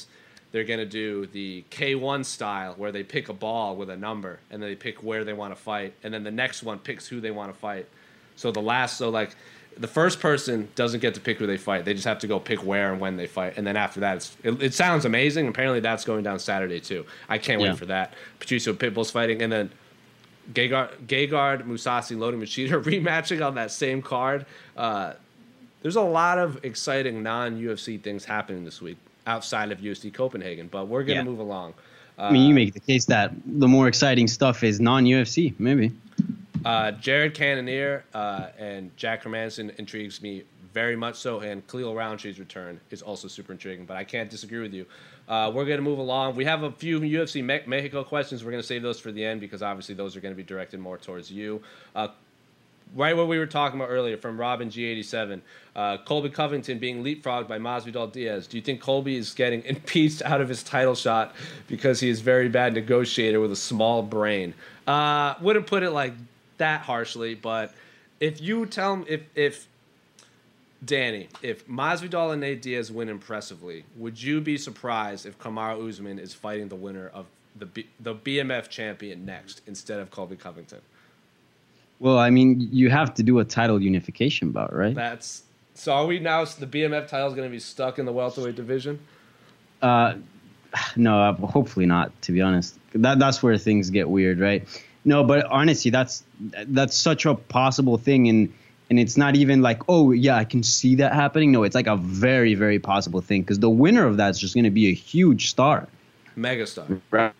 [SPEAKER 4] they're going to do the K one style where they pick a ball with a number and then they pick where they want to fight. And then the next one picks who they want to fight. So the last, so like the first person doesn't get to pick who they fight. They just have to go pick where and when they fight. And then after that, it's, it, it sounds amazing. Apparently that's going down Saturday too. I can't
[SPEAKER 5] yeah.
[SPEAKER 4] wait for that. Patricio Pitbull's fighting. And then Gegard, Gegard Mousasi, Lota Machida rematching on that same card. Uh, there's a lot of exciting non-U F C things happening this week outside of U F C Copenhagen, but we're going to
[SPEAKER 5] yeah.
[SPEAKER 4] move along. Uh,
[SPEAKER 5] I mean, you make the case that the more exciting stuff is non-U F C, maybe.
[SPEAKER 4] Uh, Jared Cannonier uh, and Jack Hermanson intrigues me very much so, and Khalil Rountree return is also super intriguing, but I can't disagree with you. Uh, we're going to move along. We have a few U F C Me- Mexico questions. We're going to save those for the end because obviously those are going to be directed more towards you. Uh, right what we were talking about earlier from Robin G eighty-seven, uh, Colby Covington being leapfrogged by Masvidal Diaz. Do you think Colby is getting impeached out of his title shot because he is a very bad negotiator with a small brain? Uh, wouldn't put it like that harshly, but if you tell him, if if Danny, if Masvidal and Nate Diaz win impressively, would you be surprised if Kamaru Usman is fighting the winner of the B, the B M F champion next instead of Colby Covington?
[SPEAKER 5] Well, I mean, you have to do a title unification bout, right?
[SPEAKER 4] That's so. Are we now? The B M F title is going to be stuck in the welterweight division?
[SPEAKER 5] Uh, no, uh, hopefully not. To be honest, that that's where things get weird, right? No, but honestly, that's that's such a possible thing, and and it's not even like, oh yeah, I can see that happening. No, it's like a very very possible thing because the winner of that is just going to be a huge star,
[SPEAKER 4] megastar,
[SPEAKER 5] right?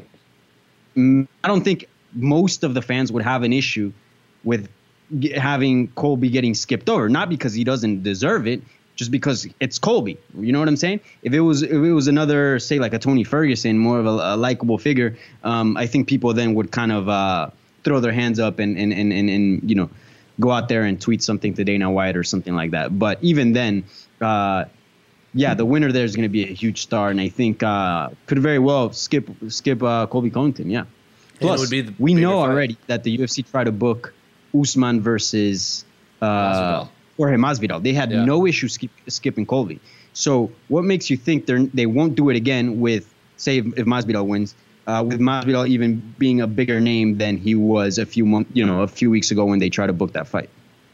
[SPEAKER 5] I don't think most of the fans would have an issue with g- having Colby getting skipped over, not because he doesn't deserve it, just because it's Colby. You know what I'm saying? If it was if it was another, say, like a Tony Ferguson, more of a, a likable figure, um, I think people then would kind of uh, throw their hands up and, and, and, and, and, you know, go out there and tweet something to Dana White or something like that. But even then, uh, yeah, the winner there is going to be a huge star, and I think uh, could very well skip skip uh, Colby Covington, yeah. Plus,
[SPEAKER 4] would be the
[SPEAKER 5] we know
[SPEAKER 4] fight.
[SPEAKER 5] already that the U F C tried to book Usman versus uh,
[SPEAKER 4] Masvidal.
[SPEAKER 5] Jorge Masvidal. They had
[SPEAKER 4] Yeah.
[SPEAKER 5] no issue skip, skipping Colby. So what makes you think they they won't do it again with, say, if, if Masvidal wins, uh, with Masvidal even being a bigger name than he was a few months, you know, a few weeks ago when they tried to book that fight?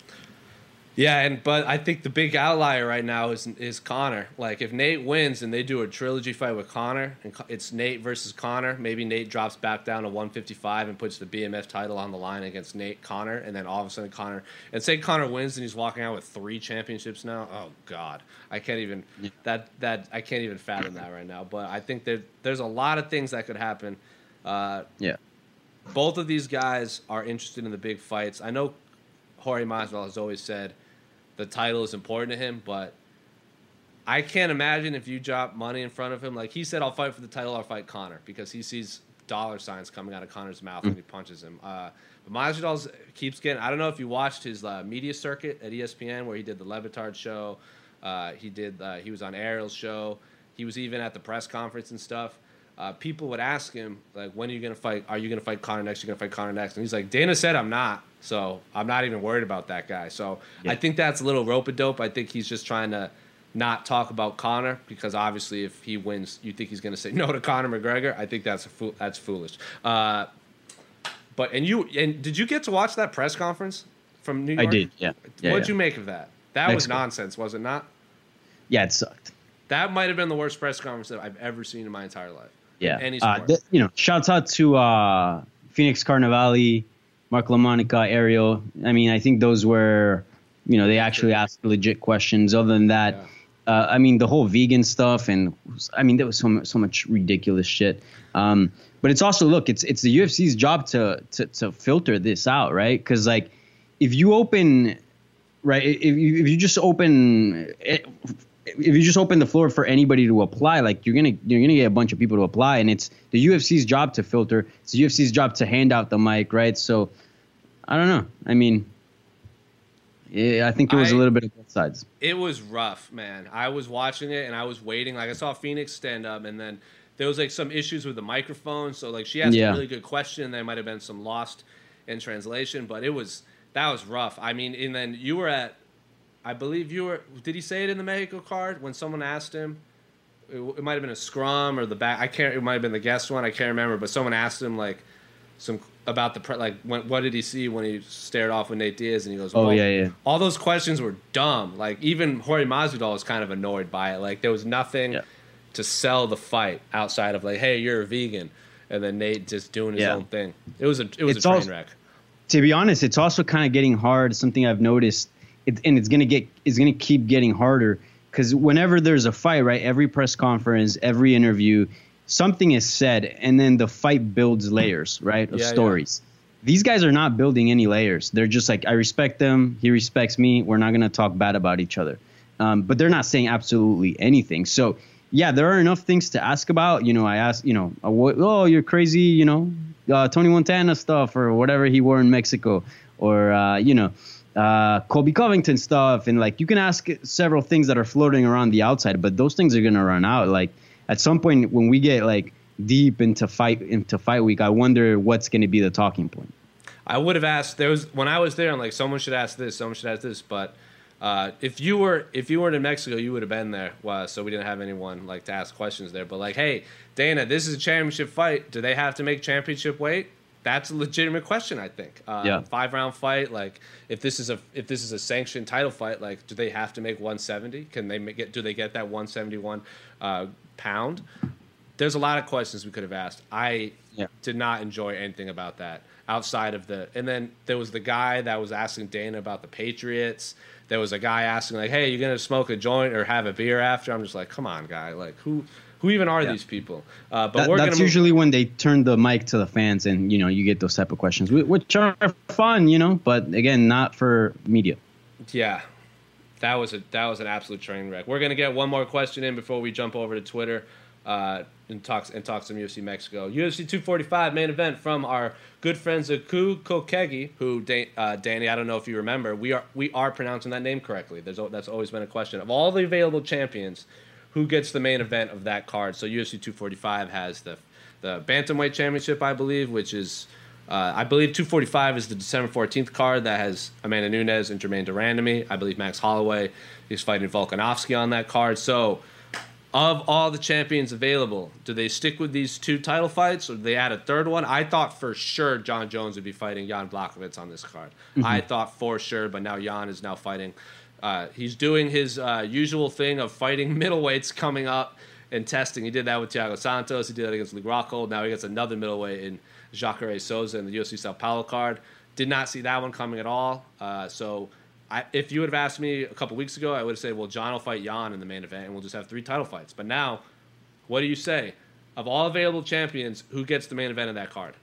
[SPEAKER 4] Yeah, and but I think the big outlier right now is is Conor. Like if Nate wins and they do a trilogy fight with Conor, and it's Nate versus Conor, maybe Nate drops back down to one fifty-five and puts the B M F title on the line against Nate Conor, and then all of a sudden Conor, and say Conor wins and he's walking out with three championships now. Oh God, I can't even yeah. that that I can't even fathom that right now. But I think that there's a lot of things that could happen. Uh,
[SPEAKER 5] yeah,
[SPEAKER 4] both of these guys are interested in the big fights. I know Jorge Masvidal has always said the title is important to him, but I can't imagine if you drop money in front of him. Like he said, I'll fight for the title, I'll fight Conor, because he sees dollar signs coming out of Conor's mouth when he punches him. Uh, but Masvidal keeps getting, I don't know if you watched his uh, media circuit at E S P N where he did the Levitard show. Uh, he did. Uh, he was on Ariel's show. He was even at the press conference and stuff. Uh, people would ask him, like, when are you going to fight? Are you going to fight Conor next? You're going to fight Conor next? And he's like, Dana said I'm not, so I'm not even worried about that guy. So yeah. I think that's a little rope-a-dope. I think he's just trying to not talk about Conor because obviously if he wins, you think he's going to say no to Conor McGregor. I think that's a fo- that's foolish. Uh, but and you and did you get to watch that press conference from New York?
[SPEAKER 5] I did. Yeah. yeah
[SPEAKER 4] What'd
[SPEAKER 5] yeah.
[SPEAKER 4] you make of that? That
[SPEAKER 5] Next
[SPEAKER 4] was
[SPEAKER 5] one.
[SPEAKER 4] nonsense, was it not?
[SPEAKER 5] Yeah, it sucked.
[SPEAKER 4] That might have been the worst press conference that I've ever seen in my entire life.
[SPEAKER 5] Yeah.
[SPEAKER 4] Any
[SPEAKER 5] Uh,
[SPEAKER 4] sport.
[SPEAKER 5] th- you know, shouts out to uh, Phoenix Carnivale, Mark LaMonica, Ariel. I mean, I think those were, you know, they actually asked legit questions. Other than that,
[SPEAKER 4] Yeah.
[SPEAKER 5] uh, I mean, the whole vegan stuff, and I mean, there was so much, so much ridiculous shit. Um, but it's also, look, it's it's the U F C's job to to, to filter this out, right? Because like, if you open, right, if you, if you just open. It, If you just open the floor for anybody to apply, like you're gonna you're gonna get a bunch of people to apply, and it's the U F C's job to filter. It's the U F C's job to hand out the mic, right? So I don't know. I mean, yeah, I think it was
[SPEAKER 4] I,
[SPEAKER 5] a little bit of both sides.
[SPEAKER 4] It was rough, man. I was watching it and I was waiting. Like I saw Phoenix stand up, and then there was like some issues with the microphone. So like she asked
[SPEAKER 5] Yeah.
[SPEAKER 4] a really good question. There might have been some lost in translation, but it was that was rough. I mean, and then you were at. I believe you were. Did he say it in the Mexico card when someone asked him? it, it might have been a scrum or the back. I can't. It might have been the guest one. I can't remember. But someone asked him like some about the pre, like when, what did he see when he stared off with Nate Diaz, and he goes,
[SPEAKER 5] "Oh
[SPEAKER 4] well,
[SPEAKER 5] yeah, yeah."
[SPEAKER 4] All those questions were dumb. Like even Jorge Masvidal was kind of annoyed by it. Like there was nothing
[SPEAKER 5] Yeah.
[SPEAKER 4] to sell the fight outside of like, hey, you're a vegan, and then Nate just doing his
[SPEAKER 5] Yeah.
[SPEAKER 4] own thing. It was a it was
[SPEAKER 5] It's
[SPEAKER 4] a train
[SPEAKER 5] also-
[SPEAKER 4] wreck.
[SPEAKER 5] To be honest, it's also kind of getting hard. Something I've noticed, it, and it's gonna get, it's gonna keep getting harder because whenever there's a fight, right? Every press conference, every interview, something is said, and then the fight builds layers, right, of
[SPEAKER 4] Yeah,
[SPEAKER 5] stories. These guys are not building any layers. They're just like, I respect them, he respects me. We're not gonna talk bad about each other, um, but they're not saying absolutely anything. So yeah, there are enough things to ask about. You know, I asked, you know, uh, what, oh, you're crazy, you know. Uh, Tony Montana stuff or whatever he wore in Mexico, or uh, you know, uh, Colby Covington stuff, and like you can ask several things that are floating around the outside, but those things are gonna run out. Like at some point when we get like deep into fight into fight week, I wonder what's gonna be the talking point.
[SPEAKER 4] I would have asked. There was when I was there. I'm like, someone should ask this. Someone should ask this. But uh, if you were if you weren't in Mexico, you would have been there. Well, so we didn't have anyone like to ask questions there. But like, hey, Dana, this is a championship fight. Do they have to make championship weight? That's a legitimate question, I think. Uh,
[SPEAKER 5] Yeah.
[SPEAKER 4] Five round fight. Like, if this is a if this is a sanctioned title fight, like, do they have to make one seventy? Can they make it? Do they get that one seventy-one uh, pound? There's a lot of questions we could have asked. I
[SPEAKER 5] Yeah.
[SPEAKER 4] did not enjoy anything about that outside of the. And then there was the guy that was asking Dana about the Patriots. There was a guy asking like, "Hey, you gonna smoke a joint or have a beer after?" I'm just like, "Come on, guy! Like, who, who even are
[SPEAKER 5] Yeah.
[SPEAKER 4] these people?" Uh, but
[SPEAKER 5] That,
[SPEAKER 4] we're
[SPEAKER 5] that's
[SPEAKER 4] gonna move-
[SPEAKER 5] usually when they turn the mic to the fans, and you know you get those type of questions, wh- which are fun, you know, but again, not for media.
[SPEAKER 4] Yeah, that was a that was an absolute train wreck. We're gonna get one more question in before we jump over to Twitter uh, and talk and talk some U F C Mexico. U F C two forty-five main event from our good friends Aku Kokegi, who Da- uh, Danny, I don't know if you remember, we are we are pronouncing that name correctly. There's al- that's always been a question of all the available champions, who gets the main event of that card. So U F C two forty-five has the the bantamweight championship, I believe, which is. Uh, I believe two forty-five is the December fourteenth card that has Amanda Nunes and Jermaine Durandamy. I believe Max Holloway is fighting Volkanovski on that card. So, of all the champions available, do they stick with these two title fights or do they add a third one? I thought for sure John Jones would be fighting Jan Blachowicz on this card. Mm-hmm. I thought for sure, but now Jan is now fighting. Uh, he's doing his uh, usual thing of fighting middleweights coming up and testing. He did that with Thiago Santos. He did that against Luke Rockhold. Now he gets another middleweight in Jacare Souza in the U F C Sao Paulo card. Did not see that one coming at all. Uh, so I, if you would have asked me a couple weeks ago, I would have said, well, John will fight Jan in the main event, and we'll just have three title fights. But now, what do you say? Of all available champions, who gets the main event of that card?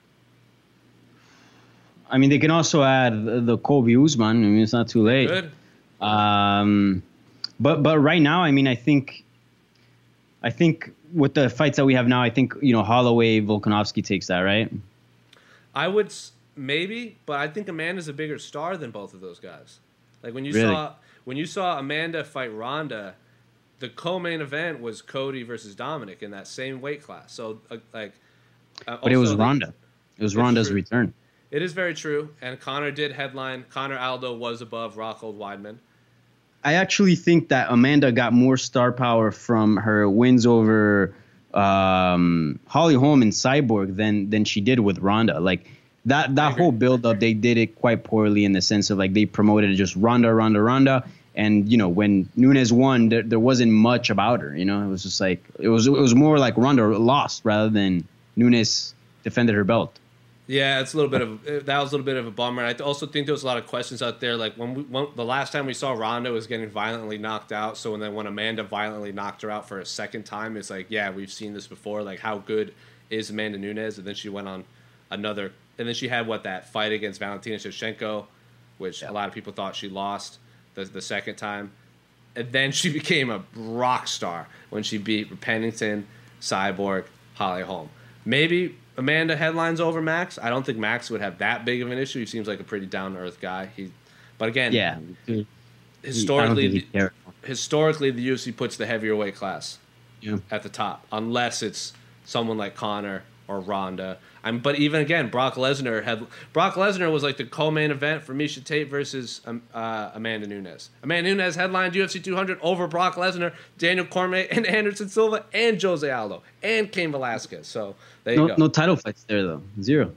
[SPEAKER 5] I mean, they can also add the, the Colby Usman. I mean, it's not too late.
[SPEAKER 4] Good.
[SPEAKER 5] Um, but but right now, I mean, I think, I think with the fights that we have now, I think you know Holloway, Volkanovski takes that, right?
[SPEAKER 4] I would s- maybe, but I think Amanda's a bigger star than both of those guys. Like when you
[SPEAKER 5] Really?
[SPEAKER 4] saw when you saw Amanda fight Ronda, the co-main event was Cody versus Dominic in that same weight class. So uh, like, uh,
[SPEAKER 5] But it was
[SPEAKER 4] also the-
[SPEAKER 5] Ronda. It was
[SPEAKER 4] It's
[SPEAKER 5] Ronda's
[SPEAKER 4] true.
[SPEAKER 5] return.
[SPEAKER 4] It is very true, and Connor did headline. Connor Aldo was above Rockhold Weidman.
[SPEAKER 5] I actually think that Amanda got more star power from her wins over um, Holly Holm and Cyborg than than she did with Ronda. Like that that
[SPEAKER 4] agree.
[SPEAKER 5] whole build up, they did it quite poorly in the sense of like they promoted just Ronda, Ronda, Ronda, and you know when Nunes won, there, there wasn't much about her. You know, it was just like it was it was more like Ronda lost rather than Nunes defended her belt.
[SPEAKER 4] Yeah, it's a little bit of that was a little bit of a bummer. I also think there was a lot of questions out there. Like when we when, the last time we saw Ronda was getting violently knocked out. So when then when Amanda violently knocked her out for a second time, it's like, yeah, we've seen this before. Like how good is Amanda Nunes? And then she went on another, and then she had what that fight against Valentina Shevchenko, which
[SPEAKER 5] Yeah.
[SPEAKER 4] a lot of people thought she lost the the second time, and then she became a rock star when she beat Pennington, Cyborg, Holly Holm. Maybe Amanda headlines over Max. I don't think Max would have that big of an issue. He seems like a pretty down to earth guy. He, but again,
[SPEAKER 5] Yeah, dude,
[SPEAKER 4] historically,
[SPEAKER 5] I don't think he
[SPEAKER 4] the,
[SPEAKER 5] cared.
[SPEAKER 4] historically, the U F C puts the heavier weight class
[SPEAKER 5] Yeah.
[SPEAKER 4] at the top, unless it's someone like Connor or Ronda. I'm, but even again, Brock Lesnar had Brock Lesnar was like the co-main event for Miesha Tate versus um, uh, Amanda Nunes. Amanda Nunes headlined U F C two hundred over Brock Lesnar, Daniel Cormier, and Anderson Silva, and Jose Aldo, and Cain Velasquez. So there you
[SPEAKER 5] no,
[SPEAKER 4] go.
[SPEAKER 5] No title fights there though. Zero.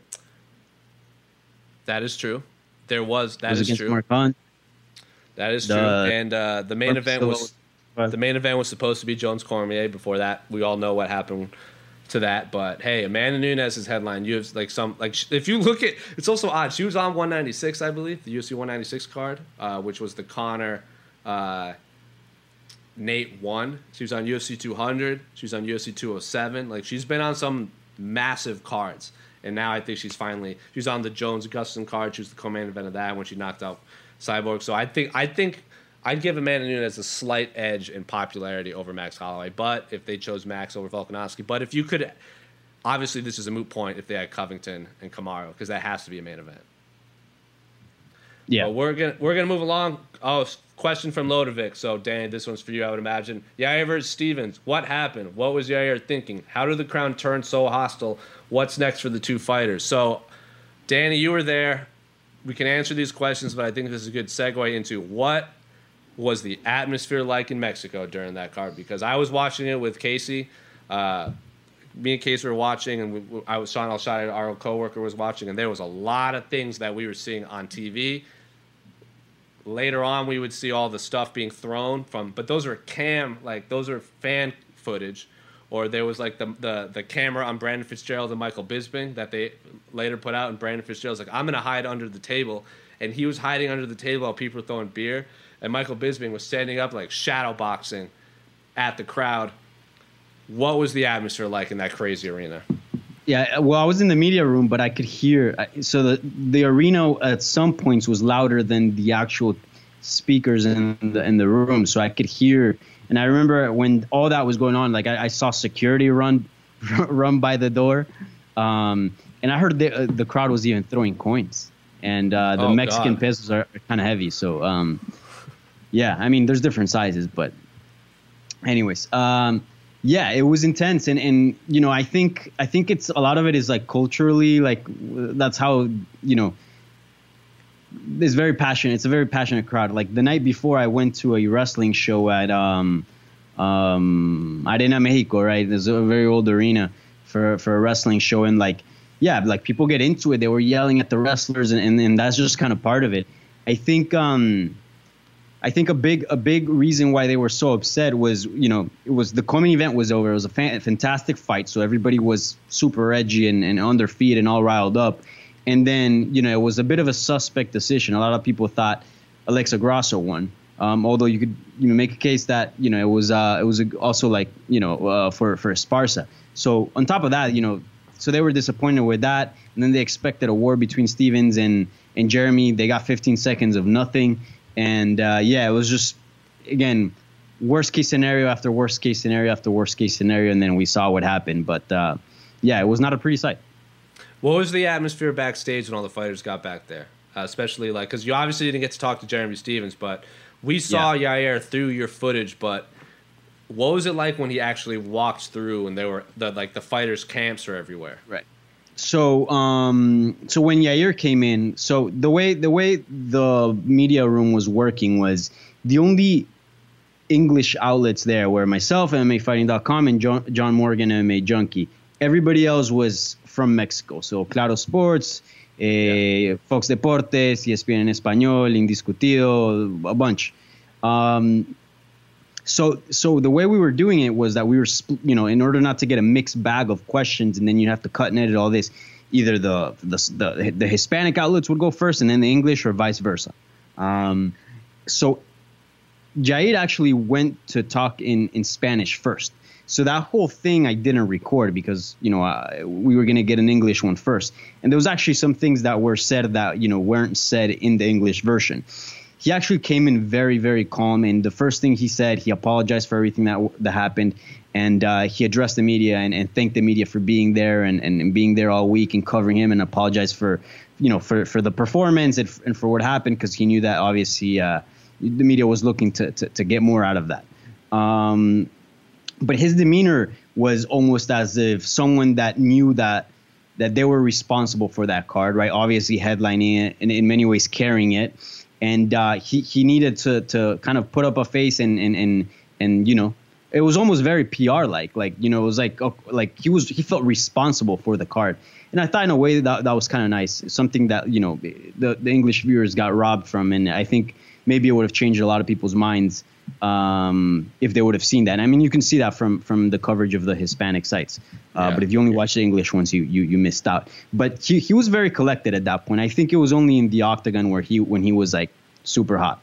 [SPEAKER 4] That is true. There was that
[SPEAKER 5] was
[SPEAKER 4] is
[SPEAKER 5] against
[SPEAKER 4] true.
[SPEAKER 5] Mark Hunt.
[SPEAKER 4] That is
[SPEAKER 5] The-
[SPEAKER 4] true. And uh, the main event was
[SPEAKER 5] But-
[SPEAKER 4] the main event was supposed to be Jones Cormier. Before that, we all know what happened to that. But hey, Amanda Nunes is headline. You have like some like sh- if you look at it's also odd. She was on one ninety-six, I believe, the U F C one ninety-six card, uh, which was the Conor uh, Nate one. She was on U F C two hundred. She was on U F C two oh seven. Like she's been on some massive cards. And now I think she's finally she's on the Jones Augustin card. She was the co-main event of that when she knocked out Cyborg. So I think I think I'd give Amanda Nunes a slight edge in popularity over Max Holloway. But if they chose Max over Volkanovski, but if you could, obviously this is a moot point if they had Covington and Kamaru because that has to be a main event.
[SPEAKER 5] Yeah.
[SPEAKER 4] But we're gonna we're gonna move along. Oh, question from Lodovic. So Danny, this one's for you, I would imagine. Yair versus Stevens. What happened? What was Yair thinking? How did the crowd turn so hostile? What's next for the two fighters? So, Danny, you were there. We can answer these questions, but I think this is a good segue into what was the atmosphere like in Mexico during that card? Because I was watching it with Casey. Uh, me and Casey were watching, and we, I was Sean Alshad, our coworker, was watching, and there was a lot of things that we were seeing on T V. Later on, we would see all the stuff being thrown from, but those are cam, like those are fan footage, or there was like the the, the camera on Brandon Fitzgerald and Michael Bisping that they later put out, and Brandon Fitzgerald's like, I'm gonna hide under the table, and he was hiding under the table while people were throwing beer, and Michael Bisping was standing up like shadow boxing at the crowd. What was the atmosphere like in that crazy arena?
[SPEAKER 5] Yeah, well, I was in the media room, but I could hear. So the the arena at some points was louder than the actual speakers in the in the room, so I could hear. And I remember when all that was going on, like I, I saw security run run by the door, um, and I heard the uh, the crowd was even throwing coins, and uh, the
[SPEAKER 4] oh,
[SPEAKER 5] Mexican
[SPEAKER 4] God.
[SPEAKER 5] pesos are, are kind of heavy. So um, yeah, I mean, there's different sizes, but anyways. Um, Yeah, it was intense, and, and you know, I think I think it's a lot of it is like culturally, like that's how, you know, it's very passionate. It's a very passionate crowd. Like the night before, I went to a wrestling show at um, um, Arena Mexico, right? There's a very old arena for for a wrestling show, and like yeah, like people get into it. They were yelling at the wrestlers, and and, and that's just kind of part of it. I think. Um, I think a big a big reason why they were so upset was, you know, it was the co-main event was over. It was a fan, fantastic fight, so everybody was super edgy and, and on their feet and all riled up. And then, you know, it was a bit of a suspect decision. A lot of people thought Alexa Grasso won, um, although you could you know make a case that, you know, it was uh, it was also like, you know, uh, for for Esparza. So on top of that, you know, so they were disappointed with that, and then they expected a war between Stevens and and Jeremy. They got fifteen seconds of nothing. And, uh, yeah, it was just, again, worst case scenario after worst case scenario after worst case scenario. And then we saw what happened. But, uh, yeah, it was not a pretty sight.
[SPEAKER 4] What was the atmosphere backstage when all the fighters got back there? Uh, especially, like, because you obviously didn't get to talk to Jeremy Stevens, but we saw
[SPEAKER 5] Yeah.
[SPEAKER 4] Yair through your footage. But what was it like when he actually walked through and they were, the like, the fighters' camps are everywhere?
[SPEAKER 5] Right. So, um, so when Yair came in, so the way the way the media room was working was the only English outlets there were myself, M M A Fighting dot com, and John, John Morgan, M M A Junkie. Everybody else was from Mexico. So Claro Sports, eh, yeah. Fox Deportes, E S P N en Español, Indiscutido, a bunch. Um, So, so the way we were doing it was that we were, you know, in order not to get a mixed bag of questions, and then you have to cut and edit all this. Either the the the, the Hispanic outlets would go first, and then the English, or vice versa. Um, so, Jair actually went to talk in in Spanish first. So that whole thing I didn't record because, you know, uh, we were gonna get an English one first, and there was actually some things that were said that, you know, weren't said in the English version. He actually came in very, very calm, and the first thing he said, he apologized for everything that that happened, and uh, he addressed the media and, and thanked the media for being there and, and, and being there all week and covering him, and apologized for, you know, for, for the performance and, and for what happened, because he knew that obviously uh, the media was looking to, to to get more out of that. Um, but his demeanor was almost as if someone that knew that that they were responsible for that card, right? Obviously headlining it and in many ways carrying it. And uh, he, he needed to to kind of put up a face and, and, and, and you know, it was almost very P R like, like, you know, it was like, oh, like he was, he felt responsible for the card. And I thought in a way that that was kind of nice. Something that, you know, the, the English viewers got robbed from. And I think maybe it would have changed a lot of people's minds um, if they would have seen that. I mean, you can see that from from the coverage of the Hispanic sites. Uh, yeah. But if you only watch the English ones, you, you you missed out. But he, he was very collected at that point. I think it was only in the octagon where he when he was like super hot.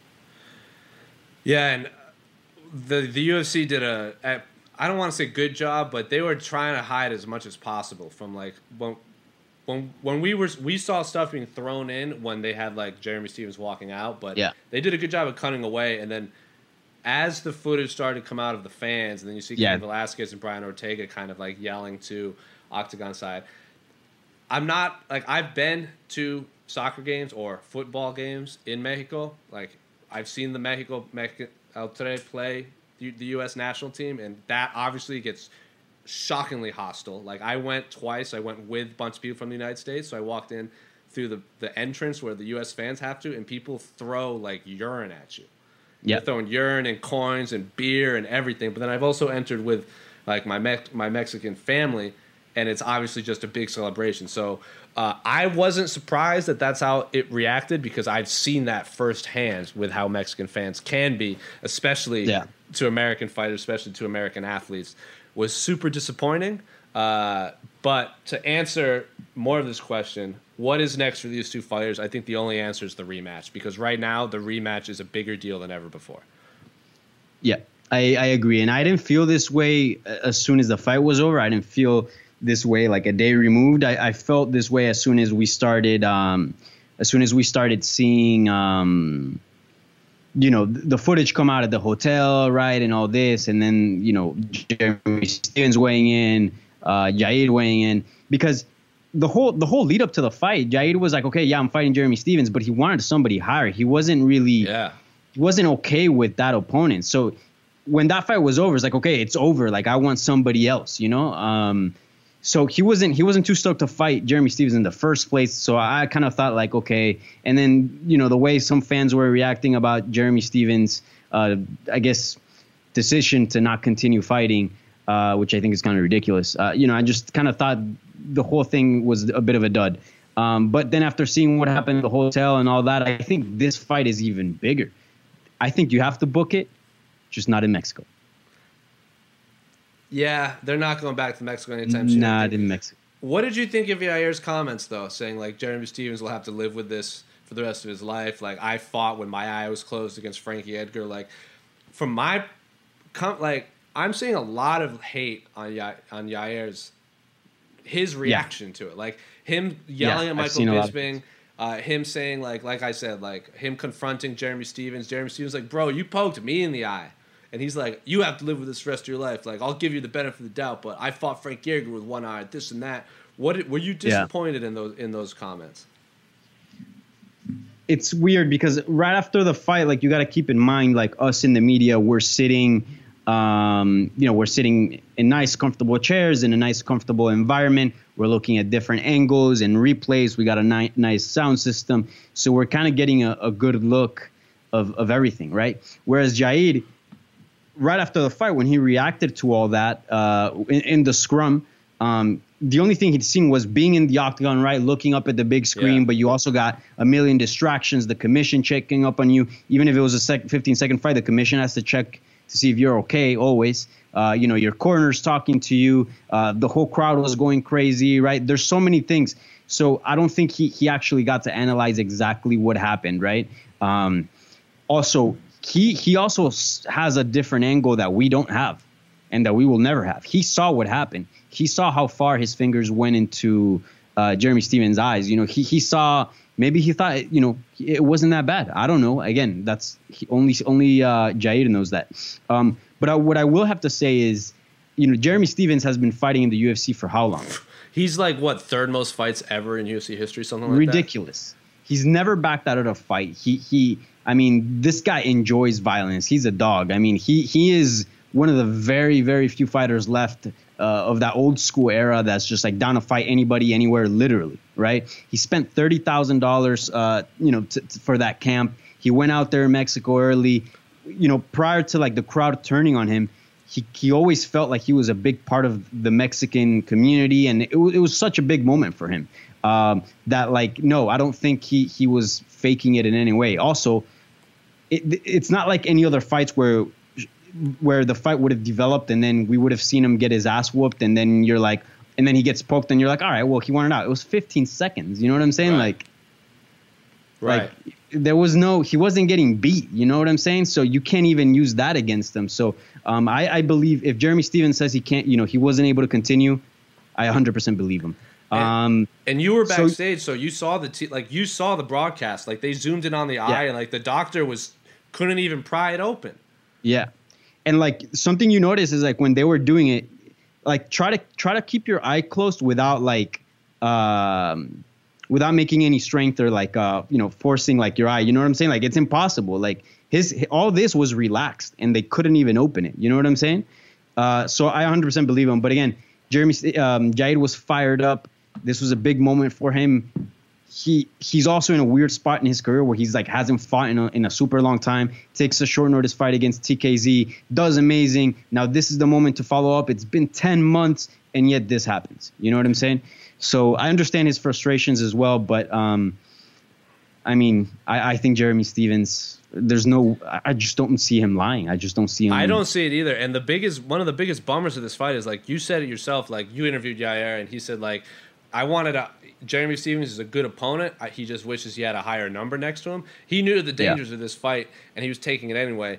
[SPEAKER 4] Yeah, and the the U F C did a, a I don't want to say good job, but they were trying to hide as much as possible from like when when when we were we saw stuff being thrown in when they had like Jeremy Stephens walking out, but
[SPEAKER 5] yeah.
[SPEAKER 4] they did a good job of cutting away. And then as the footage started to come out of the fans, and then you see
[SPEAKER 5] yeah.
[SPEAKER 4] Cain Velasquez and Brian Ortega kind of like yelling to Octagon side. I'm not like I've been to soccer games or football games in Mexico. Like I've seen the Mexico Mexico El Tre play the, the U S national team, and that obviously gets shockingly hostile. Like I went twice. I went with a bunch of people from the United States, so I walked in through the, the entrance where the U S fans have to, and people throw like urine at you. Yeah, throwing urine and coins and beer and everything. But then I've also entered with like my Me- my Mexican family, and it's obviously just a big celebration. So uh, I wasn't surprised that that's how it reacted, because I've seen that firsthand with how Mexican fans can be, especially yeah. to American fighters, especially to American athletes. Was super disappointing. Uh, but to answer more of this question, what is next for these two fighters? I think the only answer is the rematch, because right now the rematch is a bigger deal than ever before.
[SPEAKER 5] Yeah, I, I agree. And I didn't feel this way as soon as the fight was over. I didn't feel this way like a day removed. I, I felt this way as soon as we started, um, as soon as we started seeing, um, you know, the footage come out of the hotel, right, and all this, and then, you know, Jeremy Stephens weighing in, uh, Jair weighing in, because the whole the whole lead up to the fight, Jair was like, okay, yeah, I'm fighting Jeremy Stephens, but he wanted somebody higher. He wasn't really,
[SPEAKER 4] yeah,
[SPEAKER 5] he wasn't okay with that opponent. So when that fight was over, it's like, okay, it's over. Like I want somebody else, you know. Um, So he wasn't he wasn't too stoked to fight Jeremy Stephens in the first place. So I kind of thought like, okay. And then, you know, the way some fans were reacting about Jeremy Stephens, uh, I guess, decision to not continue fighting, uh, which I think is kind of ridiculous. Uh, you know, I just kind of thought the whole thing was a bit of a dud. Um, but then after seeing what happened at the hotel and all that, I think this fight is even bigger. I think you have to book it, just not in Mexico.
[SPEAKER 4] Yeah, they're not going back to Mexico anytime soon.
[SPEAKER 5] Not in Mexico.
[SPEAKER 4] What did you think of Jair's comments, though, saying, like, Jeremy Stephens will have to live with this for the rest of his life? Like, I fought when my eye was closed against Frankie Edgar. Like, from my, like, I'm seeing a lot of hate on Ya- on Jair's, his reaction yeah. to it. Like, him yelling yeah, at Michael Bisping, uh, him saying, like, like I said, like, him confronting Jeremy Stephens. Jeremy Stephens like, bro, you poked me in the eye. And he's like, you have to live with this the rest of your life. Like, I'll give you the benefit of the doubt, but I fought Frank Edgar with one eye, this and that. What were you disappointed yeah. in those in those comments?
[SPEAKER 5] It's weird because right after the fight, like, you got to keep in mind, like, us in the media, we're sitting, um, you know, we're sitting in nice, comfortable chairs in a nice, comfortable environment. We're looking at different angles and replays. We got a ni- nice sound system, so we're kind of getting a, a good look of of everything, right? Whereas Jair, right after the fight, when he reacted to all that uh, in, in the scrum, um, the only thing he'd seen was being in the octagon, right, looking up at the big screen, yeah. but you also got a million distractions, the commission checking up on you. Even if it was a sec- fifteen-second fight, the commission has to check to see if you're okay always. Uh, you know, your corner's talking to you. Uh, the whole crowd was going crazy, right? There's so many things. So I don't think he, he actually got to analyze exactly what happened, right? Um, also, He he also has a different angle that we don't have and that we will never have. He saw what happened. He saw how far his fingers went into uh, Jeremy Stephens' eyes. You know, he he saw, maybe he thought, you know, it wasn't that bad. I don't know. Again, that's he, only only uh, Jair knows that. Um, but I, what I will have to say is, you know, Jeremy Stephens has been fighting in the U F C for how long?
[SPEAKER 4] He's like, what, third most fights ever in U F C history, something like
[SPEAKER 5] Ridiculous.
[SPEAKER 4] that?
[SPEAKER 5] Ridiculous. He's never backed out of a fight. He he. I mean, this guy enjoys violence. He's a dog. I mean, he he is one of the very, very few fighters left uh, of that old school era that's just like down to fight anybody, anywhere, literally, right? He spent thirty thousand dollars, uh, you know, t- t- for that camp. He went out there in Mexico early, you know, prior to like the crowd turning on him. He he always felt like he was a big part of the Mexican community, and it, it was such a big moment for him um, that like, no, I don't think he he was faking it in any way. Also, it, it's not like any other fights where where the fight would have developed and then we would have seen him get his ass whooped and then you're like, and then he gets poked and you're like, all right, well, he won it out. It was fifteen seconds. You know what I'm saying?
[SPEAKER 4] Right.
[SPEAKER 5] Like,
[SPEAKER 4] right.
[SPEAKER 5] like there was no, he wasn't getting beat. You know what I'm saying? So you can't even use that against him. So um, I, I believe if Jeremy Stephens says he can't, you know, he wasn't able to continue, I one hundred percent believe him.
[SPEAKER 4] And,
[SPEAKER 5] um,
[SPEAKER 4] and you were backstage, so, so you saw the t- like you saw the broadcast. Like they zoomed in on the eye,
[SPEAKER 5] yeah.
[SPEAKER 4] and like the doctor was couldn't even pry it open.
[SPEAKER 5] Yeah. And like something you notice is like when they were doing it, like try to try to keep your eye closed without like um, without making any strength or like uh, you know, forcing like your eye. You know what I'm saying? Like it's impossible. Like his all this was relaxed and they couldn't even open it. You know what I'm saying? Uh, so I one hundred percent believe him. But again, Jeremy um, Jair was fired up. This was a big moment for him. He he's also in a weird spot in his career where he's like hasn't fought in a, in a super long time. Takes a short notice fight against T K Z, does amazing. Now this is the moment to follow up. It's been ten months and yet this happens. You know what I'm saying? So I understand his frustrations as well, but um, I mean, I, I think Jeremy Stephens. There's no, I just don't see him lying. I just don't see him.
[SPEAKER 4] I don't see it either. And the biggest, one of the biggest bummers of this fight is like you said it yourself. Like you interviewed Yair and he said like, I wanted a. Jeremy Stephens is a good opponent. He just wishes he had a higher number next to him. He knew the dangers yeah. of this fight, and he was taking it anyway.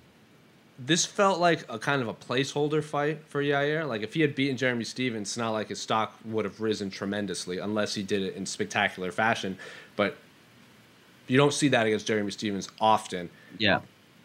[SPEAKER 4] This felt like a kind of a placeholder fight for Yair. Like, if he had beaten Jeremy Stephens, it's not like his stock would have risen tremendously unless he did it in spectacular fashion. But you don't see that against Jeremy Stephens often.
[SPEAKER 5] Yeah.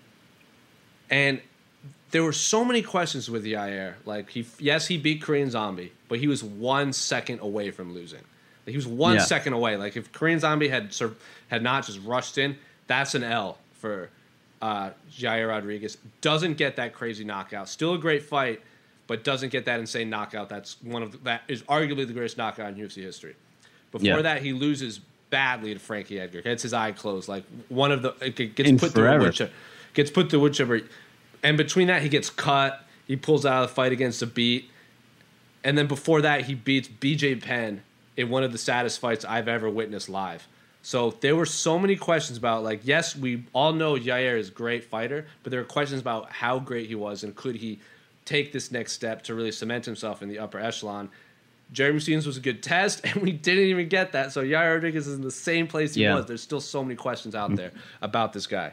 [SPEAKER 4] And there were so many questions with Yair. Like, he yes, he beat Korean Zombie, but he was one second away from losing. He was one yeah. second away. Like if Korean Zombie had had not just rushed in, that's an L for uh, Yair Rodriguez. Doesn't get that crazy knockout. Still a great fight, but doesn't get that insane knockout. That's one of the, that is arguably the greatest knockout in U F C history. Before yeah. that, he loses badly to Frankie Edgar. Gets his eye closed. Like one of the it gets
[SPEAKER 5] in
[SPEAKER 4] put
[SPEAKER 5] forever.
[SPEAKER 4] through a wood gets put through a wood chipper. And between that, he gets cut. He pulls out of the fight against a beat. And then before that, he beats B J Penn in one of the saddest fights I've ever witnessed live. So there were so many questions about, like, yes, we all know Yair is a great fighter, but there were questions about how great he was and could he take this next step to really cement himself in the upper echelon. Jeremy Stephens was a good test, and we didn't even get that. So Yair Rodriguez is in the same place he yeah. was. There's still so many questions out there about this guy.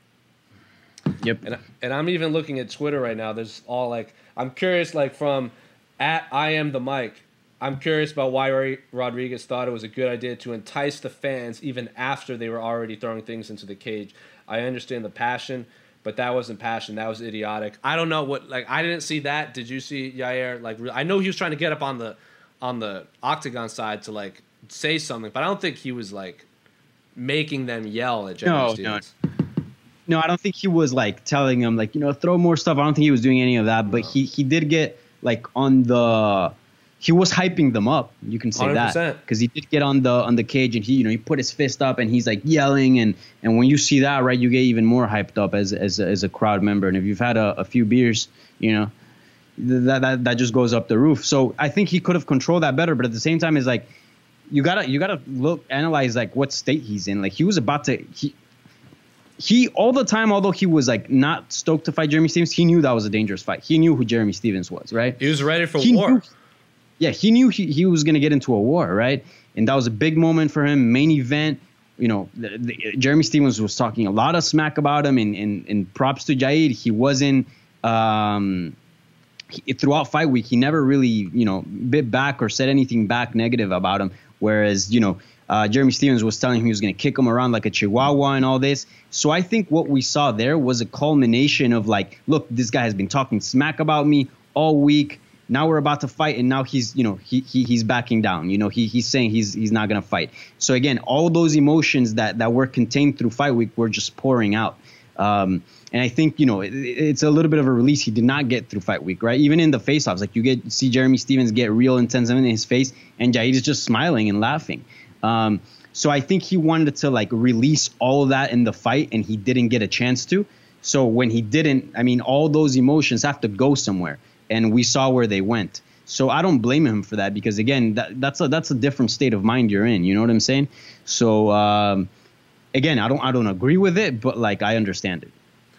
[SPEAKER 5] Yep.
[SPEAKER 4] And, and I'm even looking at Twitter right now. There's all, like, I'm curious, like, from at I am the Mike, I'm curious about why Rodriguez thought it was a good idea to entice the fans even after they were already throwing things into the cage. I understand the passion, but that wasn't passion. That was idiotic. I don't know what, like, I didn't see that. Did you see Yair? Like, I know he was trying to get up on the on the octagon side to, like, say something, but I don't think he was, like, making them yell at Jeremy
[SPEAKER 5] no,
[SPEAKER 4] Stephens.
[SPEAKER 5] No. No, I don't think he was, like, telling them, like, you know, throw more stuff. I don't think he was doing any of that, but no. he, he did get, like, on the... He was hyping them up. You can say one hundred percent. That because he did get on the on the cage and he, you know, he put his fist up and he's like yelling and and when you see that, right, you get even more hyped up as as as a crowd member. And if you've had a, a few beers, you know, that, that that just goes up the roof. So I think he could have controlled that better. But at the same time, it's like you gotta you gotta look analyze like what state he's in. Like he was about to he. He all the time, although he was like not stoked to fight Jeremy Stephens, he knew that was a dangerous fight. He knew who Jeremy Stephens was, right?
[SPEAKER 4] He was ready for
[SPEAKER 5] he
[SPEAKER 4] war.
[SPEAKER 5] Knew, Yeah, he knew he, he was going to get into a war, right? And that was a big moment for him, main event. You know, the, the, Jeremy Stephens was talking a lot of smack about him, and, and, and props to Jair. He wasn't um, he, throughout fight week. He never really, you know, bit back or said anything back negative about him. Whereas, you know, uh, Jeremy Stephens was telling him he was going to kick him around like a chihuahua and all this. So I think what we saw there was a culmination of like, look, this guy has been talking smack about me all week. Now we're about to fight, and now he's, you know, he, he he's backing down. You know, he he's saying he's he's not gonna fight. So again, all those emotions that that were contained through fight week were just pouring out. Um, And I think, you know, it, it's a little bit of a release he did not get through fight week, right? Even in the face-offs, like you get see Jeremy Stephens get real intense in his face, and Jair is just smiling and laughing. Um, so I think he wanted to like release all of that in the fight, and he didn't get a chance to. So when he didn't, I mean, all those emotions have to go somewhere, and we saw where they went. So I don't blame him for that, because again, that, that's a that's a different state of mind you're in. You know what I'm saying? So um, again, I don't I don't agree with it, but like I understand it.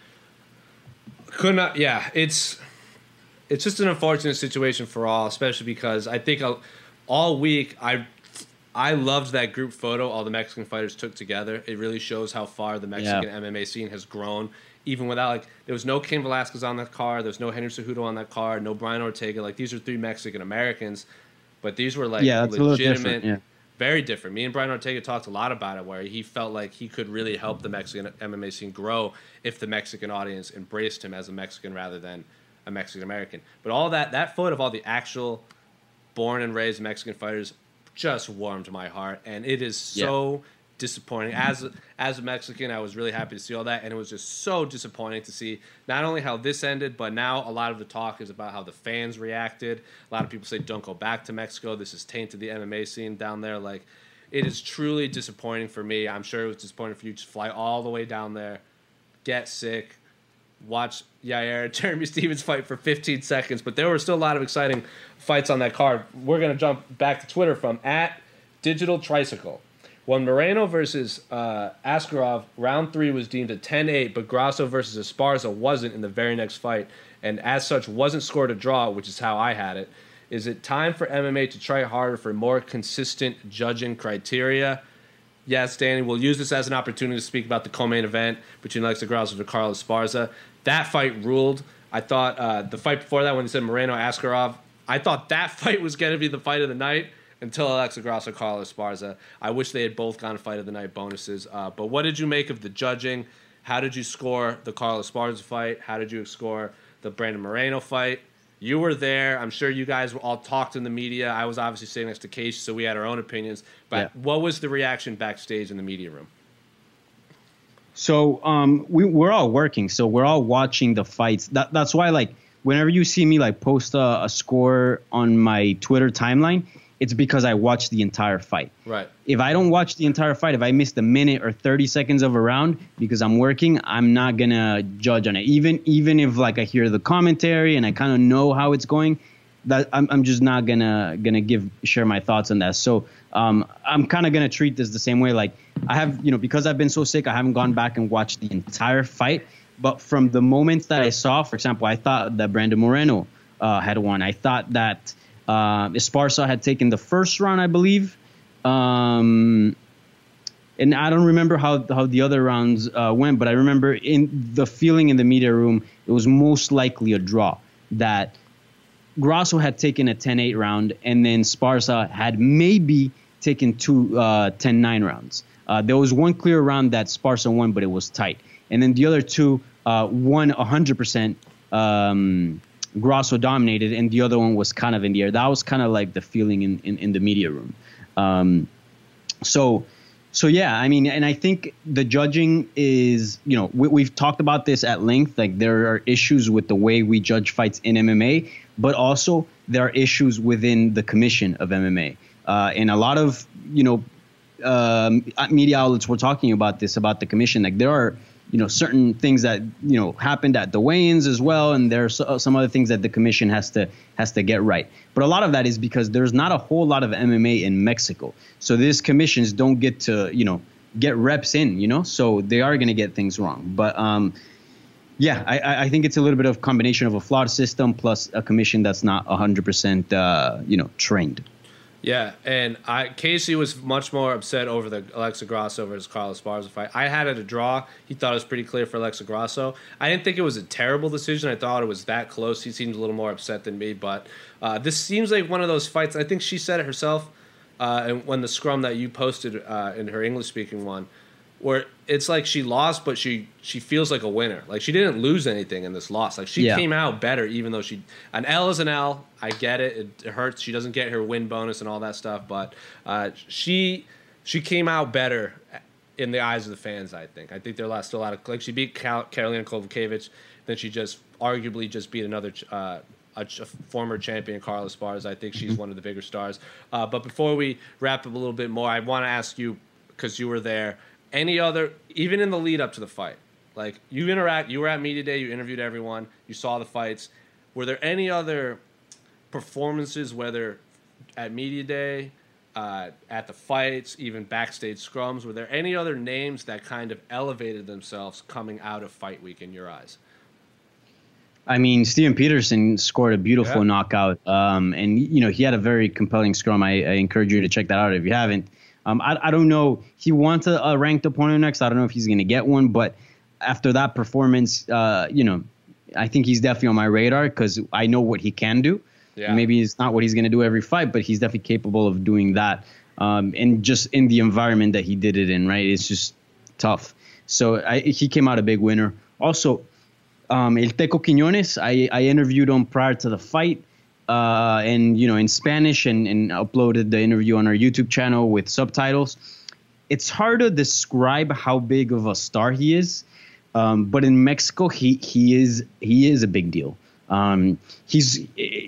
[SPEAKER 4] Could not, yeah. It's it's just an unfortunate situation for all, especially because I think I'll, all week I I loved that group photo all the Mexican fighters took together. It really shows how far the Mexican
[SPEAKER 5] yeah.
[SPEAKER 4] M M A scene has grown. Even without, like, there was no Cain Velasquez on that card, there was no Henry Cejudo on that card, no Brian Ortega. Like, these are three Mexican Americans, but these were like
[SPEAKER 5] yeah, that's
[SPEAKER 4] legitimate,
[SPEAKER 5] a little different. Yeah.
[SPEAKER 4] very different. Me and Brian Ortega talked a lot about it, where he felt like he could really help the Mexican M M A scene grow if the Mexican audience embraced him as a Mexican rather than a Mexican American. But all that that photo of all the actual born and raised Mexican fighters just warmed my heart, and it is so yeah. disappointing. As as a Mexican, I was really happy to see all that, and it was just so disappointing to see not only how this ended, but now a lot of the talk is about how the fans reacted. A lot of people say, don't go back to Mexico. This has tainted the M M A scene down there. Like, it is truly disappointing for me. I'm sure it was disappointing for you to fly all the way down there, get sick, watch Yair Jeremy Stephens fight for fifteen seconds, but there were still a lot of exciting fights on that card. We're going to jump back to Twitter from at Digital Tricycle. When Moreno versus uh, Askarov, round three was deemed a ten eight, but Grasso versus Esparza wasn't in the very next fight, and as such wasn't scored a draw, which is how I had it. Is it time for M M A to try harder for more consistent judging criteria? Yes, Danny, we'll use this as an opportunity to speak about the co-main event between Alexa Grasso and Carlos Esparza. That fight ruled. I thought uh, the fight before that, when he said Moreno-Askarov, I thought that fight was going to be the fight of the night until Alexa Grasso and Carlos Esparza. I wish they had both gone fight of the night bonuses. Uh, but what did you make of the judging? How did you score the Carlos Esparza fight? How did you score the Brandon Moreno fight? You were there. I'm sure you guys all talked in the media. I was obviously sitting next to Casey, so we had our own opinions. But yeah. What was the reaction backstage in the media room?
[SPEAKER 5] So um, we, we're all working, so we're all watching the fights. That, that's why, like, whenever you see me like post a, a score on my Twitter timeline, it's because I watched the entire fight.
[SPEAKER 4] Right.
[SPEAKER 5] If I don't watch the entire fight, if I missed a minute or thirty seconds of a round because I'm working, I'm not going to judge on it. Even even if like I hear the commentary and I kind of know how it's going, that I'm I'm just not going to going to give share my thoughts on that. So um, I'm kind of going to treat this the same way. Like I have, you know, because I've been so sick, I haven't gone back and watched the entire fight. But from the moments that I saw, for example, I thought that Brandon Moreno uh, had won. I thought that Uh, Esparza had taken the first round, I believe. Um, and I don't remember how, how the other rounds uh, went, but I remember in the feeling in the media room, it was most likely a draw. That Grasso had taken a ten eight round, and then Esparza had maybe taken two uh, ten nine rounds. Uh, there was one clear round that Esparza won, but it was tight. And then the other two uh, won one hundred percent. Um, Grasso dominated, and the other one was kind of in the air. That was kind of like the feeling in, in, in the media room. Um, so, so yeah, I mean, and I think the judging is, you know, we, we've talked about this at length. Like there are issues with the way we judge fights in M M A, but also there are issues within the commission of M M A. Uh, and a lot of, you know, um, media outlets were talking about this, about the commission. Like there are, you know, certain things that, you know, happened at the weigh-ins as well. And there are some other things that the commission has to has to get right. But a lot of that is because there's not a whole lot of M M A in Mexico. So these commissions don't get to, you know, get reps in, you know, so they are going to get things wrong. But um, yeah, I, I think it's a little bit of combination of a flawed system plus a commission that's not one hundred percent, uh, you know, trained.
[SPEAKER 4] Yeah, and I Casey was much more upset over the Alexa Grasso versus Carlos Esparza fight. I had it a draw. He thought it was pretty clear for Alexa Grasso. I didn't think it was a terrible decision. I thought it was that close. He seemed a little more upset than me, but uh, this seems like one of those fights. I think she said it herself uh, and when the scrum that you posted uh, in her English-speaking one, where it's like she lost, but she, she feels like a winner. Like she didn't lose anything in this loss. Like she yeah. came out better, even though she an L is an L. I get it; it, it hurts. She doesn't get her win bonus and all that stuff, but uh, she she came out better in the eyes of the fans. I think. I think there are still a lot of like she beat Cal- Karolina Kowalkiewicz, then she just arguably just beat another uh, a, a former champion, Carla Esparza. I think she's mm-hmm. one of the bigger stars. Uh, but before we wrap up a little bit more, I want to ask you, because you were there, any other, even in the lead up to the fight, like you interact, you were at Media Day, you interviewed everyone, you saw the fights. Were there any other performances, whether at Media Day, uh, at the fights, even backstage scrums, were there any other names that kind of elevated themselves coming out of fight week in your eyes?
[SPEAKER 5] I mean, Steven Peterson scored a beautiful yeah. knockout, um, and you know he had a very compelling scrum. I, I encourage you to check that out if you haven't. Um, I, I don't know. He wants a, a ranked opponent next. I don't know if he's going to get one, but after that performance, uh, you know, I think he's definitely on my radar because I know what he can do. Yeah. Maybe it's not what he's going to do every fight, but he's definitely capable of doing that. Um, and just in the environment that he did it in, right? It's just tough. So I, he came out a big winner. Also, um, El Teco Quiñones, I, I interviewed him prior to the fight. Uh, and, you know, in Spanish and, and uploaded the interview on our YouTube channel with subtitles. It's hard to describe how big of a star he is. Um, but in Mexico, he he is he is a big deal. Um, he's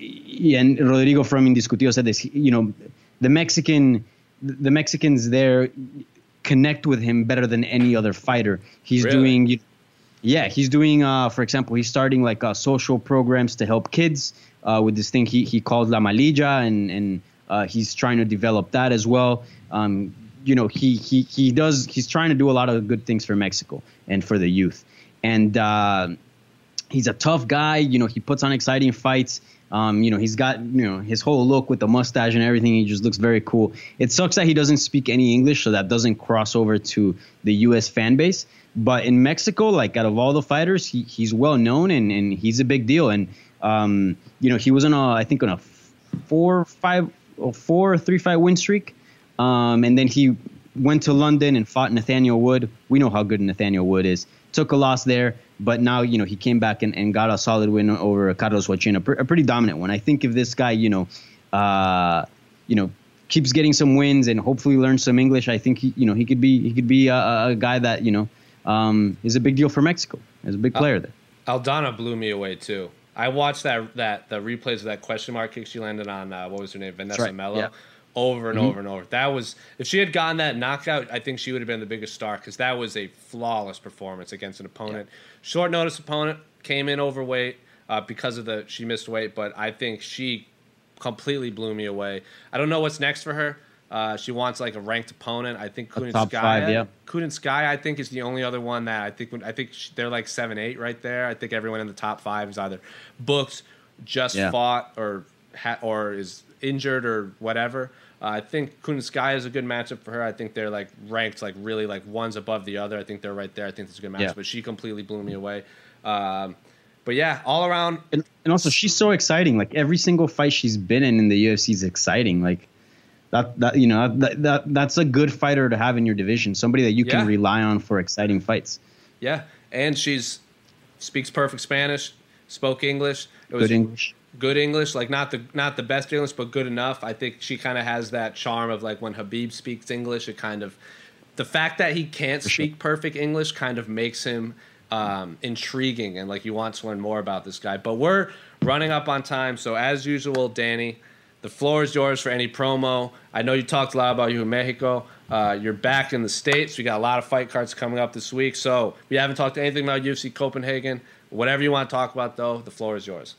[SPEAKER 5] and Rodrigo from Indiscutido said this. You know, the Mexican the Mexicans there connect with him better than any other fighter. He's really? doing, yeah, he's doing. Uh, for example, he's starting like uh, social programs to help kids. Uh, with this thing he he called La Malilla, and and uh, he's trying to develop that as well. Um, you know, he he he does. He's trying to do a lot of good things for Mexico and for the youth. And uh, he's a tough guy. You know, he puts on exciting fights. Um, you know, he's got you know his whole look with the mustache and everything. He just looks very cool. It sucks that he doesn't speak any English, so that doesn't cross over to the U S fan base. But in Mexico, like out of all the fighters, he he's well known and and he's a big deal. And Um, you know, he was on a, I think on a four, five, or four or three fight win streak. Um, and then he went to London and fought Nathaniel Wood. We know how good Nathaniel Wood is. Took a loss there, but now, you know, he came back and, and got a solid win over Carlos Joaquin, a, pr- a pretty dominant one. I think if this guy, you know, uh, you know, keeps getting some wins and hopefully learns some English, I think he, you know, he could be, he could be a, a guy that, you know, um, is a big deal for Mexico. Is a big player there.
[SPEAKER 4] Aldana blew me away too. I watched that that the replays of that question mark kick she landed on uh, what was her name, Vanessa
[SPEAKER 5] right.
[SPEAKER 4] Mello,
[SPEAKER 5] yeah.
[SPEAKER 4] over and
[SPEAKER 5] mm-hmm.
[SPEAKER 4] over and over. That was if she had gotten that knockout, I think she would have been the biggest star because that was a flawless performance against an opponent, yeah. short notice opponent, came in overweight uh, because of the she missed weight, but I think she completely blew me away. I don't know what's next for her. Uh, she wants like a ranked opponent. I think Kunitskaya. Yeah. Kunitskaya, I think, is the only other one that I think. I think they're like seven, eight right there. I think everyone in the top five is either booked, just yeah. fought, or ha- or is injured or whatever. Uh, I think Kunitskaya is a good matchup for her. I think they're like ranked like really like one's above the other. I think they're right there. I think it's a good matchup. Yeah. But she completely blew me away. Um, but yeah, all around.
[SPEAKER 5] And, and also, she's so exciting. Like every single fight she's been in in the U F C is exciting. Like. That that you know that, that that's a good fighter to have in your division. Somebody that you yeah. can rely on for exciting fights.
[SPEAKER 4] Yeah, and she's speaks perfect Spanish, spoke English. It was
[SPEAKER 5] good English.
[SPEAKER 4] Good English, like not the not the best English, but good enough. I think she kind of has that charm of like when Khabib speaks English. It kind of the fact that he can't for speak sure. perfect English kind of makes him um, intriguing and like you want to learn more about this guy. But we're running up on time, so as usual, Danny. The floor is yours for any promo. I know you talked a lot about you in Mexico. Uh, you're back in the States. We got a lot of fight cards coming up this week. So we haven't talked anything about U F C Copenhagen. Whatever you want to talk about, though, the floor is yours.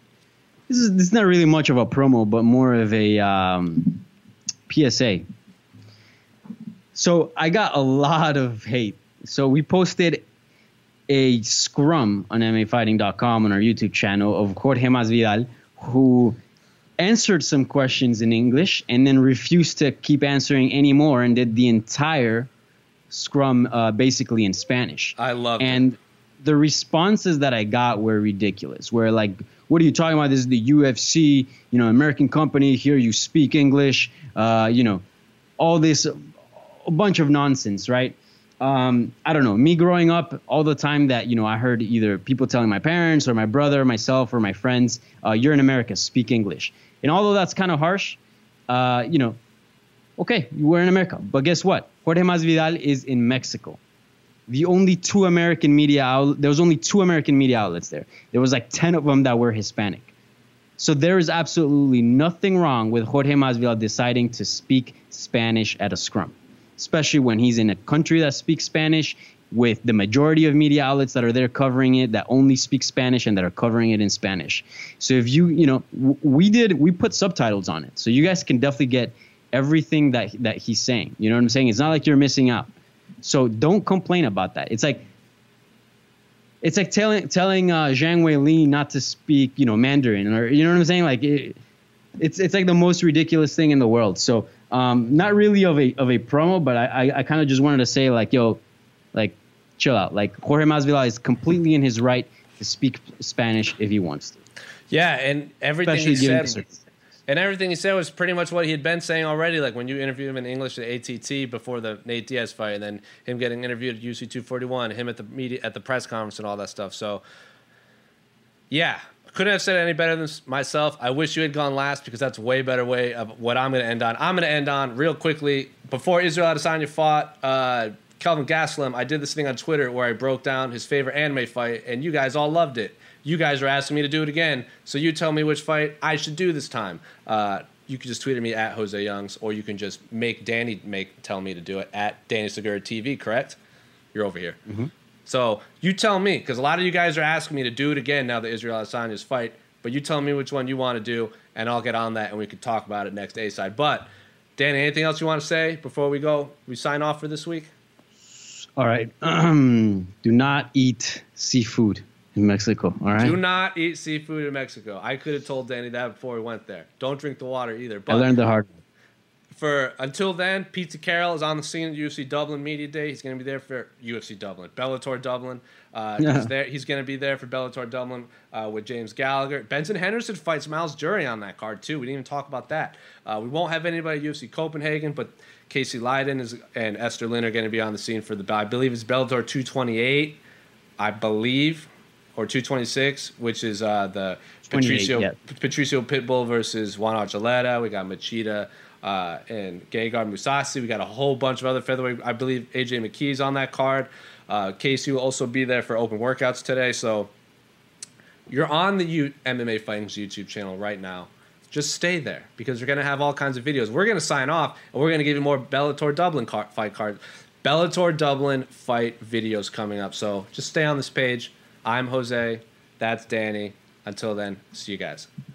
[SPEAKER 5] This is, this is not really much of a promo, but more of a um, P S A. So I got a lot of hate. So we posted a scrum on M M A Fighting dot com on our YouTube channel of Jorge Masvidal, who answered some questions in English and then refused to keep answering anymore and did the entire scrum uh, basically in Spanish.
[SPEAKER 4] I love it.
[SPEAKER 5] And the responses that I got were ridiculous. Where like, what are you talking about? This is the U F C, you know, American company. Here you speak English. Uh, you know, all this, a bunch of nonsense, right? Um, I don't know. Me growing up all the time that, you know, I heard either people telling my parents or my brother, myself, or my friends, uh, you're in America, speak English. And although that's kind of harsh, uh, you know, Okay, we're in America. But guess what? Jorge Masvidal is in Mexico. The only two American media out, there was only two American media outlets there. There was like ten of them that were Hispanic. So there is absolutely nothing wrong with Jorge Masvidal deciding to speak Spanish at a scrum, especially when he's in a country that speaks Spanish, with the majority of media outlets that are there covering it that only speak Spanish and that are covering it in Spanish. So if you, you know, w- we did, we put subtitles on it. So you guys can definitely get everything that that he's saying. You know what I'm saying? It's not like you're missing out. So don't complain about that. It's like, it's like telling telling uh, Zhang Weili not to speak, you know, Mandarin, or you know what I'm saying? Like it, it's it's like the most ridiculous thing in the world. So um, not really of a of a promo, but I I, I kind of just wanted to say like, yo, like chill out. Like Jorge Masvidal is completely in his right to speak Spanish if he wants to.
[SPEAKER 4] Yeah, and everything
[SPEAKER 5] Especially
[SPEAKER 4] he
[SPEAKER 5] given
[SPEAKER 4] said.
[SPEAKER 5] the
[SPEAKER 4] And everything he said was pretty much what he had been saying already. Like when you interviewed him in English at A T T before the Nate Diaz fight, and then him getting interviewed at U F C two forty-one, him at the media at the press conference, and all that stuff. So, yeah, couldn't have said it any better than myself. I wish you had gone last because that's a way better way of what I'm going to end on. I'm going to end on real quickly before Israel Adesanya fought uh, Kelvin Gastelum. I did this thing on Twitter where I broke down his favorite anime fight, and you guys all loved it. You guys are asking me to do it again, so you tell me which fight I should do this time. Uh, you can just tweet at me at Jose Youngs, or you can just make Danny make tell me to do it at Danny Segura T V, correct? You're over here. Mm-hmm. So you tell me, because a lot of you guys are asking me to do it again now that Israel Adesanya's fight, but you tell me which one you want to do, and I'll get on that, and we can talk about it next A-side. But, Danny, anything else you want to say before we go? We sign off for this week?
[SPEAKER 5] All right. Um, do not eat seafood in Mexico, all right?
[SPEAKER 4] Do not eat seafood in Mexico. I could have told Danny that before we went there. Don't drink the water either. But
[SPEAKER 5] I learned the hard way.
[SPEAKER 4] For until then, Pete Carroll is on the scene at U F C Dublin Media Day. He's going to be there for U F C Dublin, Bellator Dublin. Uh,
[SPEAKER 5] Yeah.
[SPEAKER 4] He's there. He's going to be there for Bellator Dublin uh, with James Gallagher. Benson Henderson fights Miles Jury on that card too. We didn't even talk about that. Uh, we won't have anybody at U F C Copenhagen, but Casey Leiden is and Esther Lynn are going to be on the scene for the. I believe it's Bellator two twenty-eight. I believe. Or two twenty-six, which is uh, the Patricio
[SPEAKER 5] yeah.
[SPEAKER 4] Patricio Pitbull versus Juan Archuleta. We got Machida uh, and Gegard Mousasi. We got a whole bunch of other featherweight. I believe A J McKee's on that card. Uh, Casey will also be there for open workouts today. So you're on the U- M M A Fighting's YouTube channel right now. Just stay there because we're going to have all kinds of videos. We're going to sign off, and we're going to give you more Bellator Dublin car- fight cards. Bellator Dublin fight videos coming up. So just stay on this page. I'm Jose. That's Danny. Until then, see you guys.